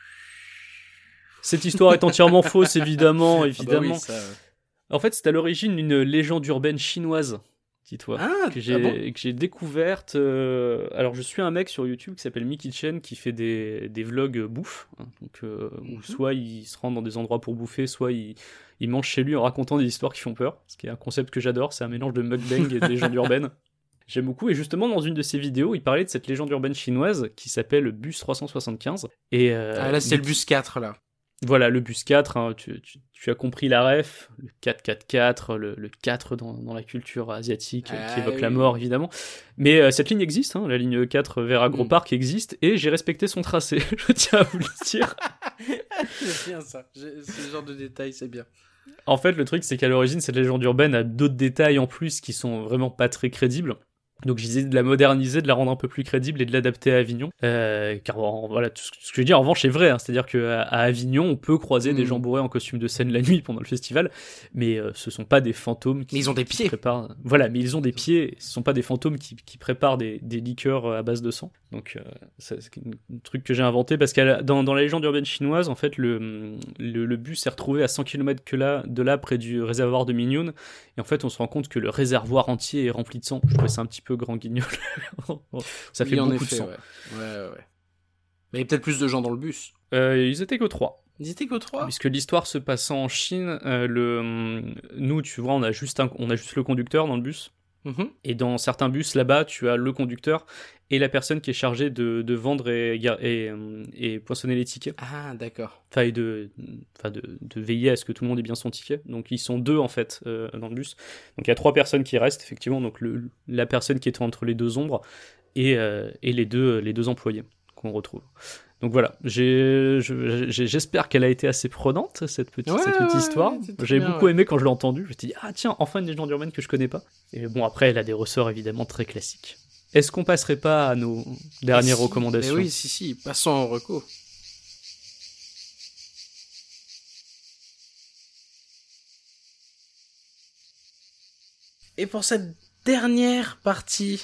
Cette histoire est entièrement fausse, évidemment, évidemment. Ah bah oui, ça... En fait, c'est à l'origine une légende urbaine chinoise, dis-toi, ah, que j'ai, ah bon que j'ai découverte. Euh... Alors, je suis un mec sur YouTube qui s'appelle Mickey Chen, qui fait des, des vlogs bouffe. Hein, donc, euh, mm-hmm. Soit il se rend dans des endroits pour bouffer, soit il... il mange chez lui en racontant des histoires qui font peur, ce qui est un concept que j'adore, c'est un mélange de mukbang et de légende urbaine. J'aime beaucoup, et justement dans une de ses vidéos, il parlait de cette légende urbaine chinoise qui s'appelle Bus trois cent soixante-quinze. Et, euh, ah là c'est le bus quatre là. Voilà, le bus quatre, hein, tu, tu, tu as compris la ref, le quatre quatre quatre, le, le quatre dans, dans la culture asiatique, ah, qui évoque oui. la mort évidemment. Mais euh, cette ligne existe, hein, la ligne quatre vers Agro-Park mm. existe, et j'ai respecté son tracé, je tiens à vous le dire. C'est bien ça, j'ai, ce genre de détails, c'est bien. En fait, le truc, c'est qu'à l'origine, cette légende urbaine a d'autres détails en plus qui sont vraiment pas très crédibles. Donc j'essayais de la moderniser, de la rendre un peu plus crédible et de l'adapter à Avignon. Euh, car en, voilà, tout ce que je veux dire en revanche c'est vrai, hein, c'est-à-dire qu'à à Avignon on peut croiser mmh. des gens bourrés en costume de scène la nuit pendant le festival, mais euh, ce sont pas des fantômes qui, mais ils ont des pieds. Qui préparent... Voilà, mais ils ont des pieds, ce sont pas des fantômes qui, qui préparent des, des liqueurs à base de sang. Donc euh, c'est un truc que j'ai inventé parce que dans, dans la légende urbaine chinoise, en fait le, le, le bus s'est retrouvé à cent kilomètres que là, de là près du réservoir de Minyoun, et en fait on se rend compte que le réservoir entier est rempli de sang. Je trouvais ça un petit peu grand guignol. Ça fait oui, beaucoup effet, de sang. Ouais. Ouais, ouais. Mais il y a peut-être plus de gens dans le bus. Euh, ils étaient que trois. Ils étaient que trois. Puisque l'histoire se passant en Chine, euh, le, nous, tu vois, on a juste un, on a juste le conducteur dans le bus. Mhm. Et dans certains bus là-bas, tu as le conducteur et la personne qui est chargée de, de vendre et, et, euh, et poinçonner les tickets. Ah, d'accord. Enfin, et de, enfin de, de veiller à ce que tout le monde ait bien son ticket. Donc ils sont deux en fait euh, dans le bus. Donc il y a trois personnes qui restent effectivement. Donc le, la personne qui est entre les deux ombres et, euh, et les, deux, les deux employés qu'on retrouve. Donc voilà, j'ai, j'ai, j'espère qu'elle a été assez prenante, cette petite, Ouais, cette petite ouais, histoire. ouais, c'est J'ai bien, beaucoup ouais. aimé quand je l'ai entendue. Je me suis dit, ah tiens, enfin une légende urbaine que je connais pas. Et bon, après, elle a des ressorts évidemment très classiques. Est-ce qu'on passerait pas à nos dernières Si, recommandations ? Mais oui, si, si, passons en reco. Et pour cette dernière partie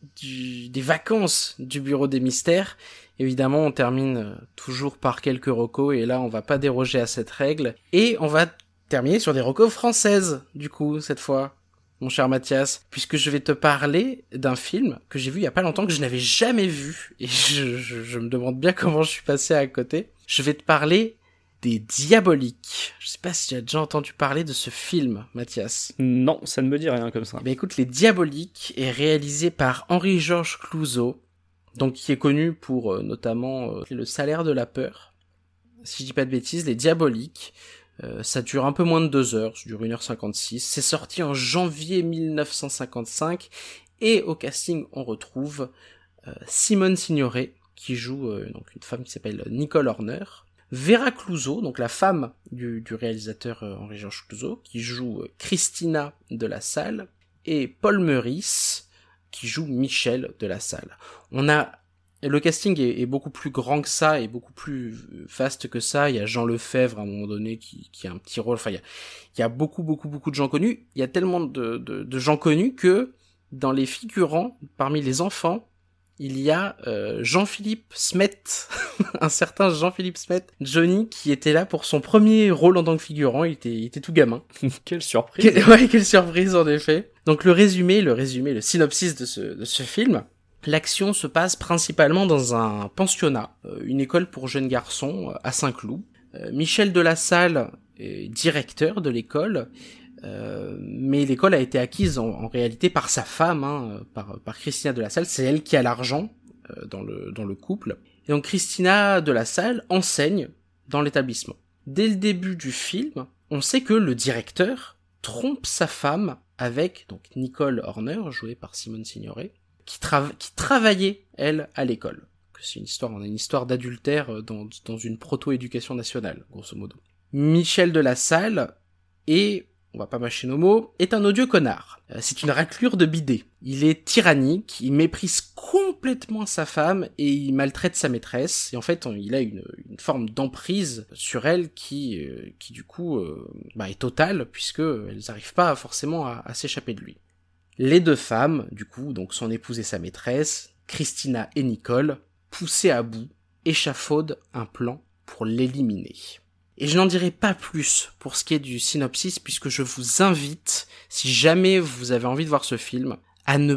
du, des vacances du Bureau des Mystères, évidemment, on termine euh, toujours par quelques recos, et là, on va pas déroger à cette règle. Et on va terminer sur des recos françaises, du coup, cette fois, mon cher Mathias, puisque je vais te parler d'un film que j'ai vu il y a pas longtemps, que je n'avais jamais vu, et je, je, je me demande bien comment je suis passé à côté. Je vais te parler des Diaboliques. Je sais pas si tu as déjà entendu parler de ce film, Mathias. Non, ça ne me dit rien comme ça. Eh bien, écoute, Les Diaboliques est réalisé par Henri-Georges Clouzot, donc qui est connu pour euh, notamment euh, Le Salaire de la peur. Si je dis pas de bêtises, Les Diaboliques, euh, ça dure un peu moins de deux heures, ça dure une heure cinquante-six. C'est sorti en janvier mille neuf cent cinquante-cinq, et au casting, on retrouve euh, Simone Signoret, qui joue euh, donc une femme qui s'appelle Nicole Horner, Vera Clouzot, donc la femme du, du réalisateur euh, Henri-Georges Clouzot, qui joue euh, Christina de la Salle, et Paul Meurice, qui joue Michel de la Salle. On a le casting est, est beaucoup plus grand que ça, et beaucoup plus vaste que ça. Il y a Jean Lefebvre à un moment donné qui, qui a un petit rôle. Enfin, il y a, il y a beaucoup, beaucoup, beaucoup de gens connus. Il y a tellement de, de, de gens connus que dans les figurants, parmi les enfants, il y a euh, Jean-Philippe Smet, un certain Jean-Philippe Smet, Johnny, qui était là pour son premier rôle en tant que figurant. Il était, il était tout gamin. Quelle surprise. Quelle, ouais, quelle surprise en effet. Donc le résumé, le résumé, le synopsis de ce, de ce film. L'action se passe principalement dans un pensionnat, euh, une école pour jeunes garçons euh, à Saint-Cloud. Euh, Michel de la Salle est directeur de l'école, euh, mais l'école a été acquise en, en réalité par sa femme, hein, par, par Christina de la Salle. C'est elle qui a l'argent euh, dans le, dans le couple. Et donc Christina de la Salle enseigne dans l'établissement. Dès le début du film, on sait que le directeur trompe sa femme avec donc Nicole Horner, jouée par Simone Signoret, qui, tra- qui travaillait, elle, à l'école. C'est une histoire, on a une histoire d'adultère dans, dans une proto-éducation nationale, grosso modo. Michel de la Salle est, on va pas mâcher nos mots, est un odieux connard. C'est une raclure de bidet. Il est tyrannique, il méprise complètement sa femme et il maltraite sa maîtresse. Et en fait, il a une, une forme d'emprise sur elle qui, euh, qui du coup, euh, bah, est totale, puisque elles n'arrivent pas forcément à, à s'échapper de lui. Les deux femmes, du coup, donc son épouse et sa maîtresse, Christina et Nicole, poussées à bout, échafaudent un plan pour l'éliminer. Et je n'en dirai pas plus pour ce qui est du synopsis, puisque je vous invite, si jamais vous avez envie de voir ce film, à ne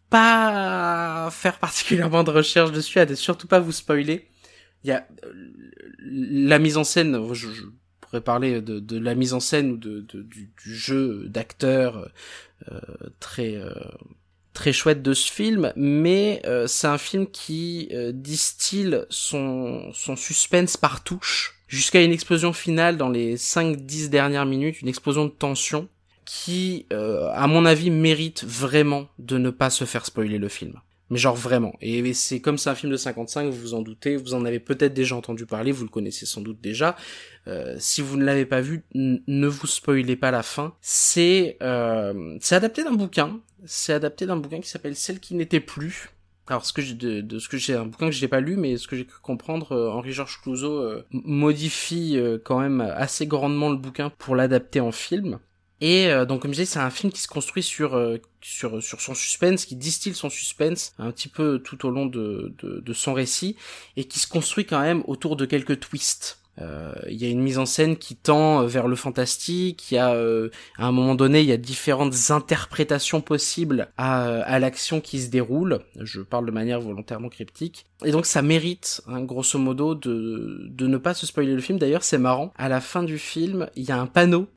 pas faire particulièrement de recherche dessus, à ne surtout pas vous spoiler. Il y a la mise en scène, je, je pourrais parler de, de la mise en scène ou de, de du, du jeu d'acteur euh, très euh, très chouette de ce film, mais euh, c'est un film qui euh, distille son son suspense par touche jusqu'à une explosion finale dans les cinq dix dernières minutes, une explosion de tension qui, euh, à mon avis, mérite vraiment de ne pas se faire spoiler le film. Mais genre vraiment. Et c'est comme c'est un film de cinquante-cinq, vous vous en doutez, vous en avez peut-être déjà entendu parler, vous le connaissez sans doute déjà. Euh, si vous ne l'avez pas vu, n- ne vous spoilez pas la fin. C'est euh, c'est adapté d'un bouquin. C'est adapté d'un bouquin qui s'appelle Celle qui n'était plus. Alors ce que j'ai de, de ce que j'ai un bouquin que j'ai pas lu, mais ce que j'ai pu comprendre, euh, Henri-Georges Clouzot euh, modifie euh, quand même assez grandement le bouquin pour l'adapter en film. Et euh, donc comme je disais, c'est un film qui se construit sur euh, sur sur son suspense, qui distille son suspense un petit peu tout au long de de, de son récit, et qui se construit quand même autour de quelques twists. Euh, il y a une mise en scène qui tend vers le fantastique, il y a euh, à un moment donné il y a différentes interprétations possibles à, à l'action qui se déroule, je parle de manière volontairement cryptique, Et donc ça mérite, hein, grosso modo, de, de ne pas se spoiler le film. D'ailleurs, c'est marrant, à la fin du film, il y a un panneau.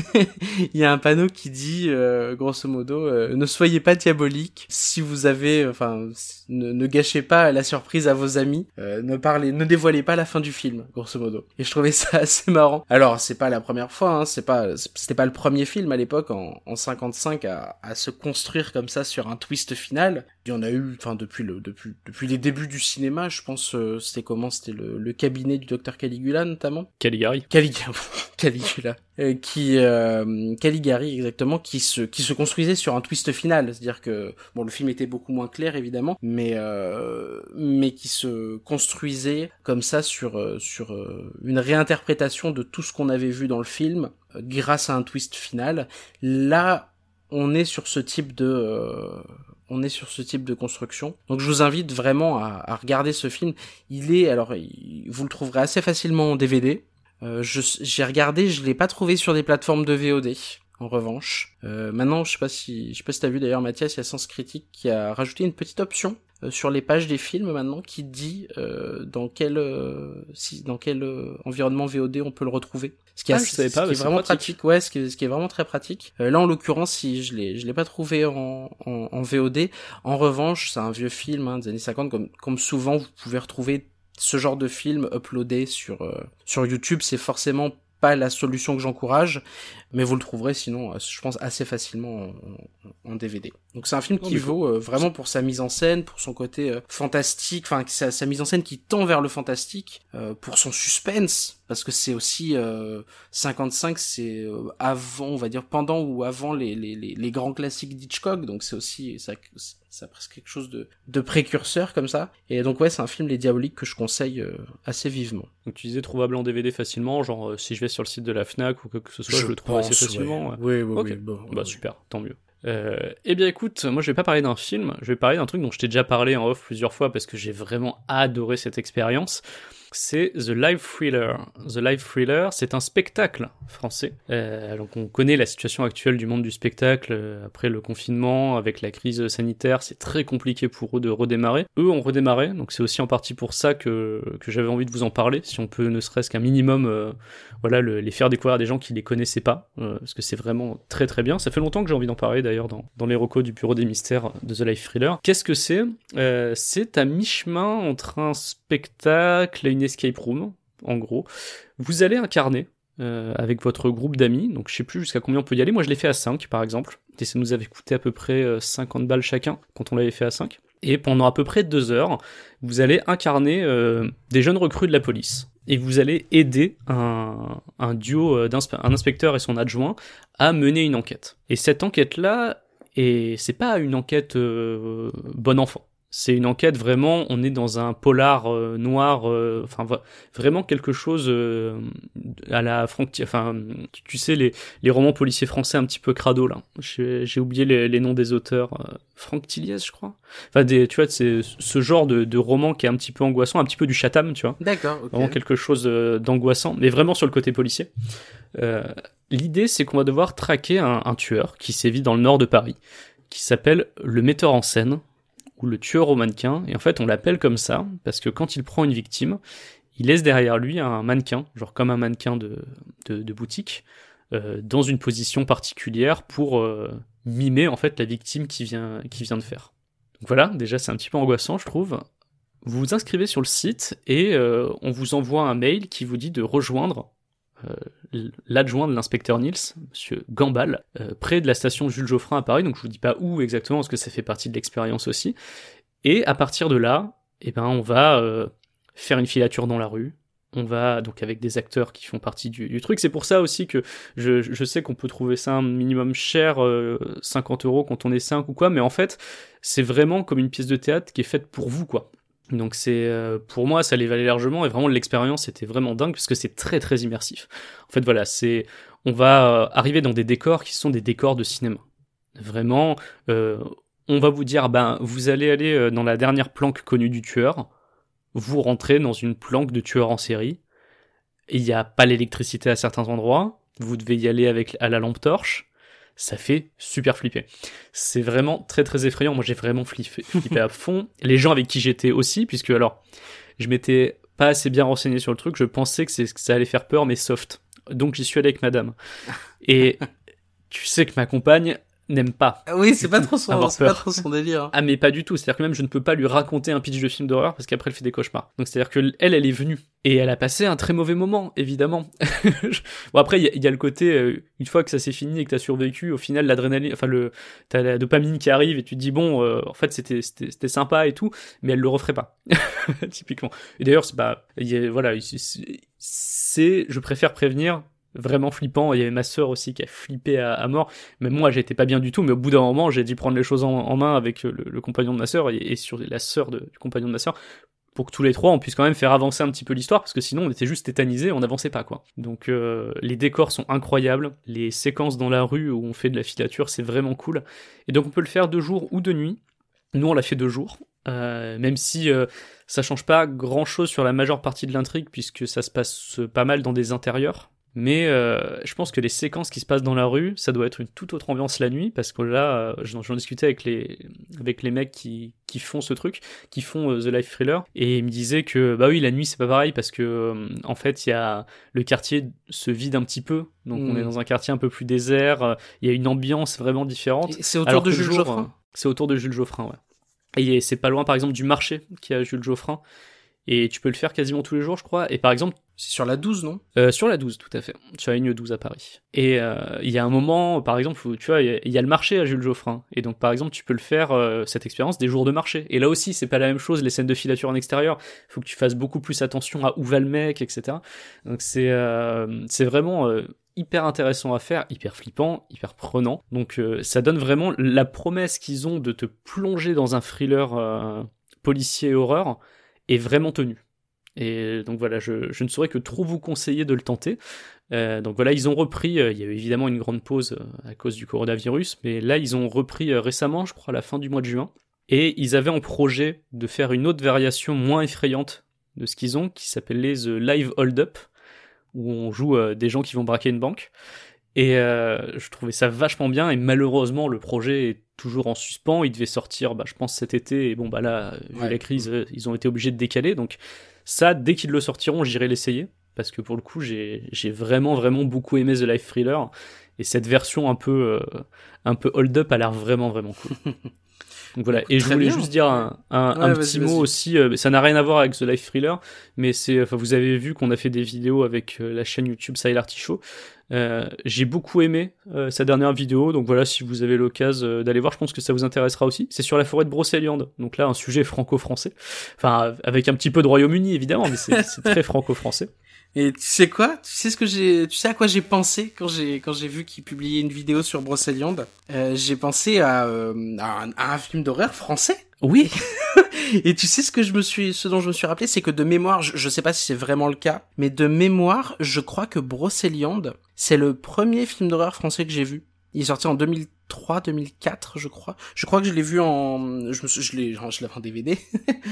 Il y a un panneau qui dit, euh, grosso modo, euh, ne soyez pas diabolique. Si vous avez, enfin, ne, ne gâchez pas la surprise à vos amis. Euh, ne parlez, ne dévoilez pas la fin du film, grosso modo. Et je trouvais ça assez marrant. Alors, c'est pas la première fois, hein, c'est pas, c'était pas le premier film à l'époque, en, en cinquante-cinq, à, à se construire comme ça sur un twist final. Il y en a eu, enfin, depuis le, depuis, depuis les débuts du cinéma, je pense, euh, c'était comment, c'était le, le cabinet du docteur Caligula, notamment. Caligari. Caligula, Caligula. Euh, qui euh, Caligari exactement, qui se qui se construisait sur un twist final, c'est-à-dire que bon, le film était beaucoup moins clair évidemment, mais euh, mais qui se construisait comme ça sur euh, sur euh, une réinterprétation de tout ce qu'on avait vu dans le film euh, grâce à un twist final. Là, on est sur ce type de euh, on est sur ce type de construction. Donc je vous invite vraiment à, à regarder ce film. Il est alors il, vous le trouverez assez facilement en D V D. Euh, je, j'ai regardé, je l'ai pas trouvé sur des plateformes de V O D, en revanche. Euh, maintenant, je sais pas si, je sais pas si t'as vu d'ailleurs, Mathias, il y a Sens Critique qui a rajouté une petite option euh, sur les pages des films maintenant qui dit euh, dans quel, euh, si, dans quel euh, environnement V O D on peut le retrouver. Ce qui, ah, a, je savais ce pas, qui est c'est vraiment pratique. pratique, ouais, ce qui est, ce qui est vraiment très pratique. Euh, là, en l'occurrence, si je l'ai, je l'ai pas trouvé en, en, en V O D. En revanche, c'est un vieux film hein, des années cinquante, comme, comme souvent vous pouvez retrouver ce genre de film uploadé sur euh, sur YouTube. C'est forcément pas la solution que j'encourage, mais vous le trouverez sinon, je pense, assez facilement en, en D V D. Donc c'est un film non, qui vaut euh, vraiment c'est... pour sa mise en scène, pour son côté euh, fantastique, enfin sa, sa mise en scène qui tend vers le fantastique, euh, pour son suspense, parce que c'est aussi euh, cinquante-cinq, c'est euh, avant, on va dire pendant ou avant les les les, les grands classiques d'Hitchcock, donc c'est aussi ça ça a presque quelque chose de de précurseur comme ça. Et donc ouais, c'est un film Les Diaboliques que je conseille euh, assez vivement. Donc tu disais trouvable en D V D facilement, genre euh, si je vais sur le site de la Fnac ou quoi que ce soit, je, je le trouve assez facilement. Ouais. Ouais. Oui, oui, okay. oui. Bon, bah ouais. super, tant mieux. Euh, eh bien écoute, moi je vais pas parler d'un film, je vais parler d'un truc dont je t'ai déjà parlé en off plusieurs fois parce que j'ai vraiment adoré cette expérience. C'est The Live Thriller. The Live Thriller, c'est un spectacle français. Euh, donc on connaît la situation actuelle du monde du spectacle euh, après le confinement, avec la crise sanitaire, c'est très compliqué pour eux de redémarrer. Eux ont redémarré, donc c'est aussi en partie pour ça que, que j'avais envie de vous en parler, si on peut ne serait-ce qu'un minimum euh, voilà, le, les faire découvrir à des gens qui les connaissaient pas, euh, parce que c'est vraiment très très bien. Ça fait longtemps que j'ai envie d'en parler d'ailleurs dans, dans les recos du Bureau des Mystères de The Live Thriller. Qu'est-ce que c'est ? euh, C'est à mi-chemin entre un spectacle et une escape room, en gros. Vous allez incarner euh, avec votre groupe d'amis, donc je sais plus jusqu'à combien on peut y aller. Moi je l'ai fait à cinq par exemple, et ça nous avait coûté à peu près euh, cinquante balles chacun quand on l'avait fait à cinq. Et pendant à peu près deux heures, vous allez incarner euh, des jeunes recrues de la police. Et vous allez aider un, un duo d'un un inspecteur et son adjoint à mener une enquête. Et cette enquête-là, et c'est pas une enquête euh, bon enfant. C'est une enquête vraiment, on est dans un polar euh, noir, euh, enfin v- vraiment quelque chose euh, à la Franck, enfin tu, tu sais les les romans policiers français un petit peu crado là. J'ai, j'ai oublié les, les noms des auteurs, euh, Franck Tilliez je crois. Enfin des, tu vois c'est ce genre de, de roman qui est un petit peu angoissant, un petit peu du Chatham tu vois. D'accord. Okay. Vraiment quelque chose euh, d'angoissant, mais vraiment sur le côté policier. Euh, l'idée c'est qu'on va devoir traquer un, un tueur qui sévit dans le nord de Paris, qui s'appelle le metteur en scène. Ou le tueur au mannequin, et en fait on l'appelle comme ça, parce que quand il prend une victime, il laisse derrière lui un mannequin, genre comme un mannequin de, de, de boutique, euh, dans une position particulière pour euh, mimer en fait la victime qui vient, qui vient de faire. Donc voilà, déjà c'est un petit peu angoissant je trouve. Vous vous inscrivez sur le site, et euh, on vous envoie un mail qui vous dit de rejoindre Euh, l'adjoint de l'inspecteur Nils, monsieur Gambal, euh, près de la station Jules Geoffrin à Paris, donc je vous dis pas où exactement parce que ça fait partie de l'expérience aussi. Et à partir de là, eh ben on va euh, faire une filature dans la rue. On va donc avec des acteurs qui font partie du, du truc. C'est pour ça aussi que je, je sais qu'on peut trouver ça un minimum cher, euh, cinquante euros quand on est cinq ou quoi, mais en fait c'est vraiment comme une pièce de théâtre qui est faite pour vous quoi. Donc c'est euh, pour moi ça les valait largement, et vraiment l'expérience était vraiment dingue parce que c'est très très immersif. En fait voilà, c'est on va euh, arriver dans des décors qui sont des décors de cinéma. Vraiment, euh, on va vous dire ben vous allez aller dans la dernière planque connue du tueur, vous rentrez dans une planque de tueur en série. Il y a pas l'électricité à certains endroits, vous devez y aller avec à la lampe torche. ça fait super flipper. C'est vraiment très très effrayant. Moi, j'ai vraiment flippé, flippé à fond. Les gens avec qui j'étais aussi, puisque alors, je m'étais pas assez bien renseigné sur le truc. Je pensais que, c'est, que ça allait faire peur, mais soft. Donc, j'y suis allé avec madame. Et tu sais que ma compagne n'aime pas. Oui, c'est pas trop son, c'est pas trop son délire. Ah, mais pas du tout. C'est-à-dire que même je ne peux pas lui raconter un pitch de film d'horreur parce qu'après elle fait des cauchemars. Donc c'est-à-dire que elle, elle est venue et elle a passé un très mauvais moment, évidemment. Bon, après, il y, y a le côté, euh, une fois que ça s'est fini et que t'as survécu, au final, l'adrénaline, enfin, le, t'as la dopamine qui arrive et tu te dis, bon, euh, en fait, c'était, c'était, c'était sympa et tout, mais elle le referait pas. Typiquement. Et d'ailleurs, c'est pas, y a, voilà, c'est, c'est, je préfère prévenir, vraiment flippant. Il y avait ma sœur aussi qui a flippé à, à mort. Même moi, j'étais pas bien du tout, mais au bout d'un moment, j'ai dû prendre les choses en, en main avec le, le compagnon de ma sœur et, et sur la sœur de, du compagnon de ma sœur, pour que tous les trois, on puisse quand même faire avancer un petit peu l'histoire, parce que sinon, on était juste tétanisés, on n'avançait pas, quoi. Donc, euh, les décors sont incroyables, les séquences dans la rue où on fait de la filature, c'est vraiment cool. Et donc, on peut le faire de jour ou de nuit. Nous, on l'a fait de jour, euh, même si euh, ça change pas grand-chose sur la majeure partie de l'intrigue, puisque ça se passe pas mal dans des intérieurs. Mais euh, je pense que les séquences qui se passent dans la rue, ça doit être une toute autre ambiance la nuit, parce que là, euh, j'en, j'en discutais avec les, avec les mecs qui, qui font ce truc, qui font euh, The Life Thriller, et ils me disaient que, bah oui, la nuit c'est pas pareil, parce que, euh, en fait, il y a, le quartier se vide un petit peu, donc mmh. on est dans un quartier un peu plus désert, euh, il y a une ambiance vraiment différente. Et c'est autour de Jules jour, Geoffrin euh, C'est autour de Jules Geoffrin, ouais. Et c'est pas loin, par exemple, du marché qui a Jules Geoffrin. Et tu peux le faire quasiment tous les jours, je crois. Et par exemple... C'est sur la douze, non euh, Sur la douze, tout à fait. Sur la ligne douze à Paris. Et il euh, y a un moment, par exemple, où, tu vois, il y, y a le marché à Jules Geoffrin. Et donc, par exemple, tu peux le faire, euh, cette expérience, des jours de marché. Et là aussi, c'est pas la même chose, les scènes de filature en extérieur. Il faut que tu fasses beaucoup plus attention à où va le mec, et cetera. Donc, c'est, euh, c'est vraiment... Euh, hyper intéressant à faire, hyper flippant, hyper prenant. Donc euh, ça donne vraiment la promesse qu'ils ont de te plonger dans un thriller euh, policier et horreur est vraiment tenue. Et donc voilà, je, je ne saurais que trop vous conseiller de le tenter. Euh, donc voilà, ils ont repris, euh, il y a eu évidemment une grande pause euh, à cause du coronavirus, mais là ils ont repris euh, récemment, je crois à la fin du mois de juin, et ils avaient en projet de faire une autre variation moins effrayante de ce qu'ils ont, qui s'appelait The Live Hold Up, où on joue euh, des gens qui vont braquer une banque. Et euh, je trouvais ça vachement bien, et malheureusement le projet est toujours en suspens. Il devait sortir, bah, je pense, cet été, et bon bah là, vu ouais. la crise, euh, ils ont été obligés de décaler, donc ça, dès qu'ils le sortiront, j'irai l'essayer, parce que pour le coup, j'ai, j'ai vraiment vraiment beaucoup aimé The Life Thriller, et cette version un peu, euh, un peu hold up a l'air vraiment vraiment cool. Donc voilà, et je voulais bien. juste dire un, un, ouais, un petit vas-y, mot vas-y. aussi, euh, ça n'a rien à voir avec The Life Thriller, mais c'est, enfin, vous avez vu qu'on a fait des vidéos avec euh, la chaîne YouTube Sahel Artichaut. Euh, j'ai beaucoup aimé euh, sa dernière vidéo, donc voilà, si vous avez l'occasion euh, d'aller voir, je pense que ça vous intéressera aussi. C'est sur la forêt de Brocéliande, donc là un sujet franco-français, enfin avec un petit peu de Royaume-Uni évidemment, mais c'est, c'est très franco-français. Et tu sais quoi? Tu sais ce que j'ai, tu sais à quoi j'ai pensé quand j'ai, quand j'ai vu qu'il publiait une vidéo sur Brocéliande? Euh, j'ai pensé à, euh, à, un, à un film d'horreur français. Oui. Et tu sais ce que je me suis, ce dont je me suis rappelé, c'est que de mémoire, je, je sais pas si c'est vraiment le cas, mais de mémoire, je crois que Brocéliande, c'est le premier film d'horreur français que j'ai vu. Il est sorti en deux mille trois, deux mille quatre, je crois. Je crois que je l'ai vu en, je me suis, je l'ai, je l'avais en D V D.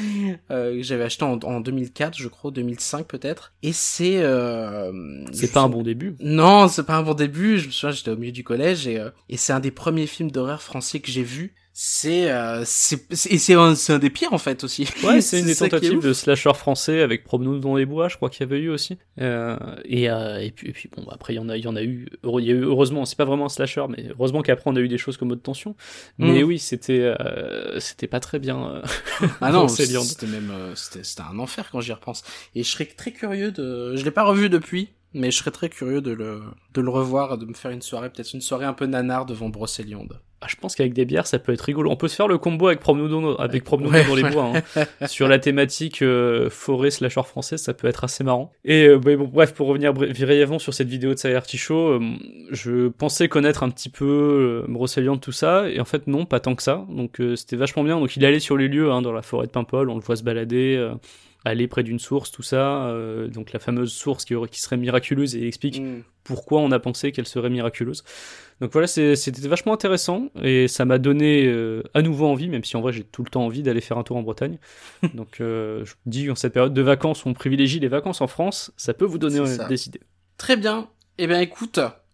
euh, j'avais acheté en, en deux mille quatre, je crois, deux mille cinq peut-être. Et c'est, euh, c'est pas un bon début. Non, c'est pas un bon début. Je me souviens, j'étais au milieu du collège et, euh, et c'est un des premiers films d'horreur français que j'ai vu. C'est, euh, c'est, c'est, c'est un, c'est un des pires en fait aussi. Ouais, c'est une des tentatives de slasher français avec Promenade dans les bois, je crois qu'il y avait eu aussi. Euh, et, euh, et puis, et puis bon, bah, après il y en a, il y en a eu, il y a eu heureusement, c'est pas vraiment un slasher, mais heureusement qu'après on a eu des choses comme Haute Tension. Mais mmh. oui, c'était, euh, c'était pas très bien. Euh, ah non, c'était même, euh, c'était, c'était un enfer quand j'y repense. Et je serais très curieux de, je l'ai pas revu depuis. Mais je serais très curieux de le, de le revoir, de me faire une soirée, peut-être une soirée un peu nanar devant Brocéliande. Ah, je pense qu'avec des bières, ça peut être rigolo. On peut se faire le combo avec Promenade avec Promenade ouais, dans les ouais. bois. Hein. Sur la thématique euh, forêt slasher française, ça peut être assez marrant. Et euh, bah, bon, bref, pour revenir brièvement sur cette vidéo de Sahel Artichaut, euh, je pensais connaître un petit peu euh, Brocéliande, tout ça, et en fait non, pas tant que ça. Donc euh, c'était vachement bien. Donc il allait sur les lieux, hein, dans la forêt de Paimpol, on le voit se balader... Euh, aller près d'une source, tout ça, euh, donc la fameuse source qui, aurait, qui serait miraculeuse, et il explique mmh. pourquoi on a pensé qu'elle serait miraculeuse. Donc voilà, c'est, c'était vachement intéressant, et ça m'a donné euh, à nouveau envie, même si en vrai j'ai tout le temps envie d'aller faire un tour en Bretagne. Donc euh, je vous dis, en cette période de vacances, on privilégie les vacances en France, ça peut vous donner euh, des idées. Très bien, eh bien écoute,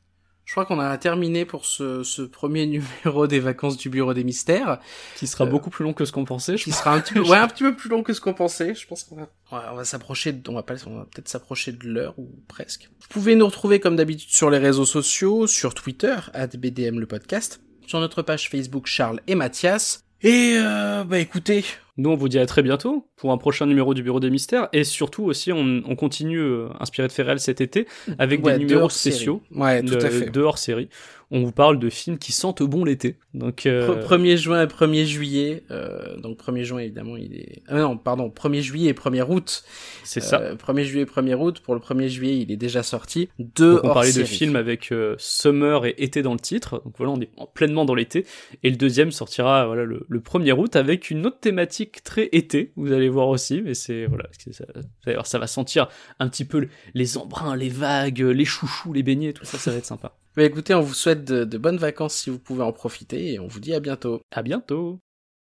Je crois qu'on a terminé pour ce, ce premier numéro des vacances du Bureau des Mystères. Qui sera Euh, beaucoup plus long que ce qu'on pensait. Je Qui pense. sera un petit peu, ouais, un petit peu plus long que ce qu'on pensait. Je pense qu'on va, ouais, on va s'approcher, de, on va pas, on va peut-être s'approcher de l'heure ou presque. Vous pouvez nous retrouver comme d'habitude sur les réseaux sociaux, sur Twitter, arobase B D M le podcast, sur notre page Facebook Charles et Mathias. Et euh, bah écoutez, Nous, on vous dit à très bientôt pour un prochain numéro du Bureau des Mystères. Et surtout aussi, on, on continue, euh, inspiré de faits réels cet été, avec ouais, des numéros hors-série. spéciaux. Ouais, tout de, à fait. de hors-série. On vous parle de films qui sentent bon l'été. Donc, euh... premier juin et premier juillet. Euh, donc premier juin, évidemment, il est... Ah non, pardon, premier juillet et premier août. c'est ça. Euh, premier juillet et premier août. Pour le premier juillet, il est déjà sorti. Deux Donc on parlait de hors-série. films avec euh, Summer et été dans le titre. Donc voilà, on est en- pleinement dans l'été. Et le deuxième sortira voilà, le, le premier août avec une autre thématique très été. Vous allez voir aussi. Mais c'est, voilà, c'est- ça, vous allez voir, ça va sentir un petit peu les embruns, les vagues, les chouchous, les beignets, tout ça, ça va être sympa. Mais écoutez, on vous souhaite de, de bonnes vacances si vous pouvez en profiter et on vous dit à bientôt. À bientôt!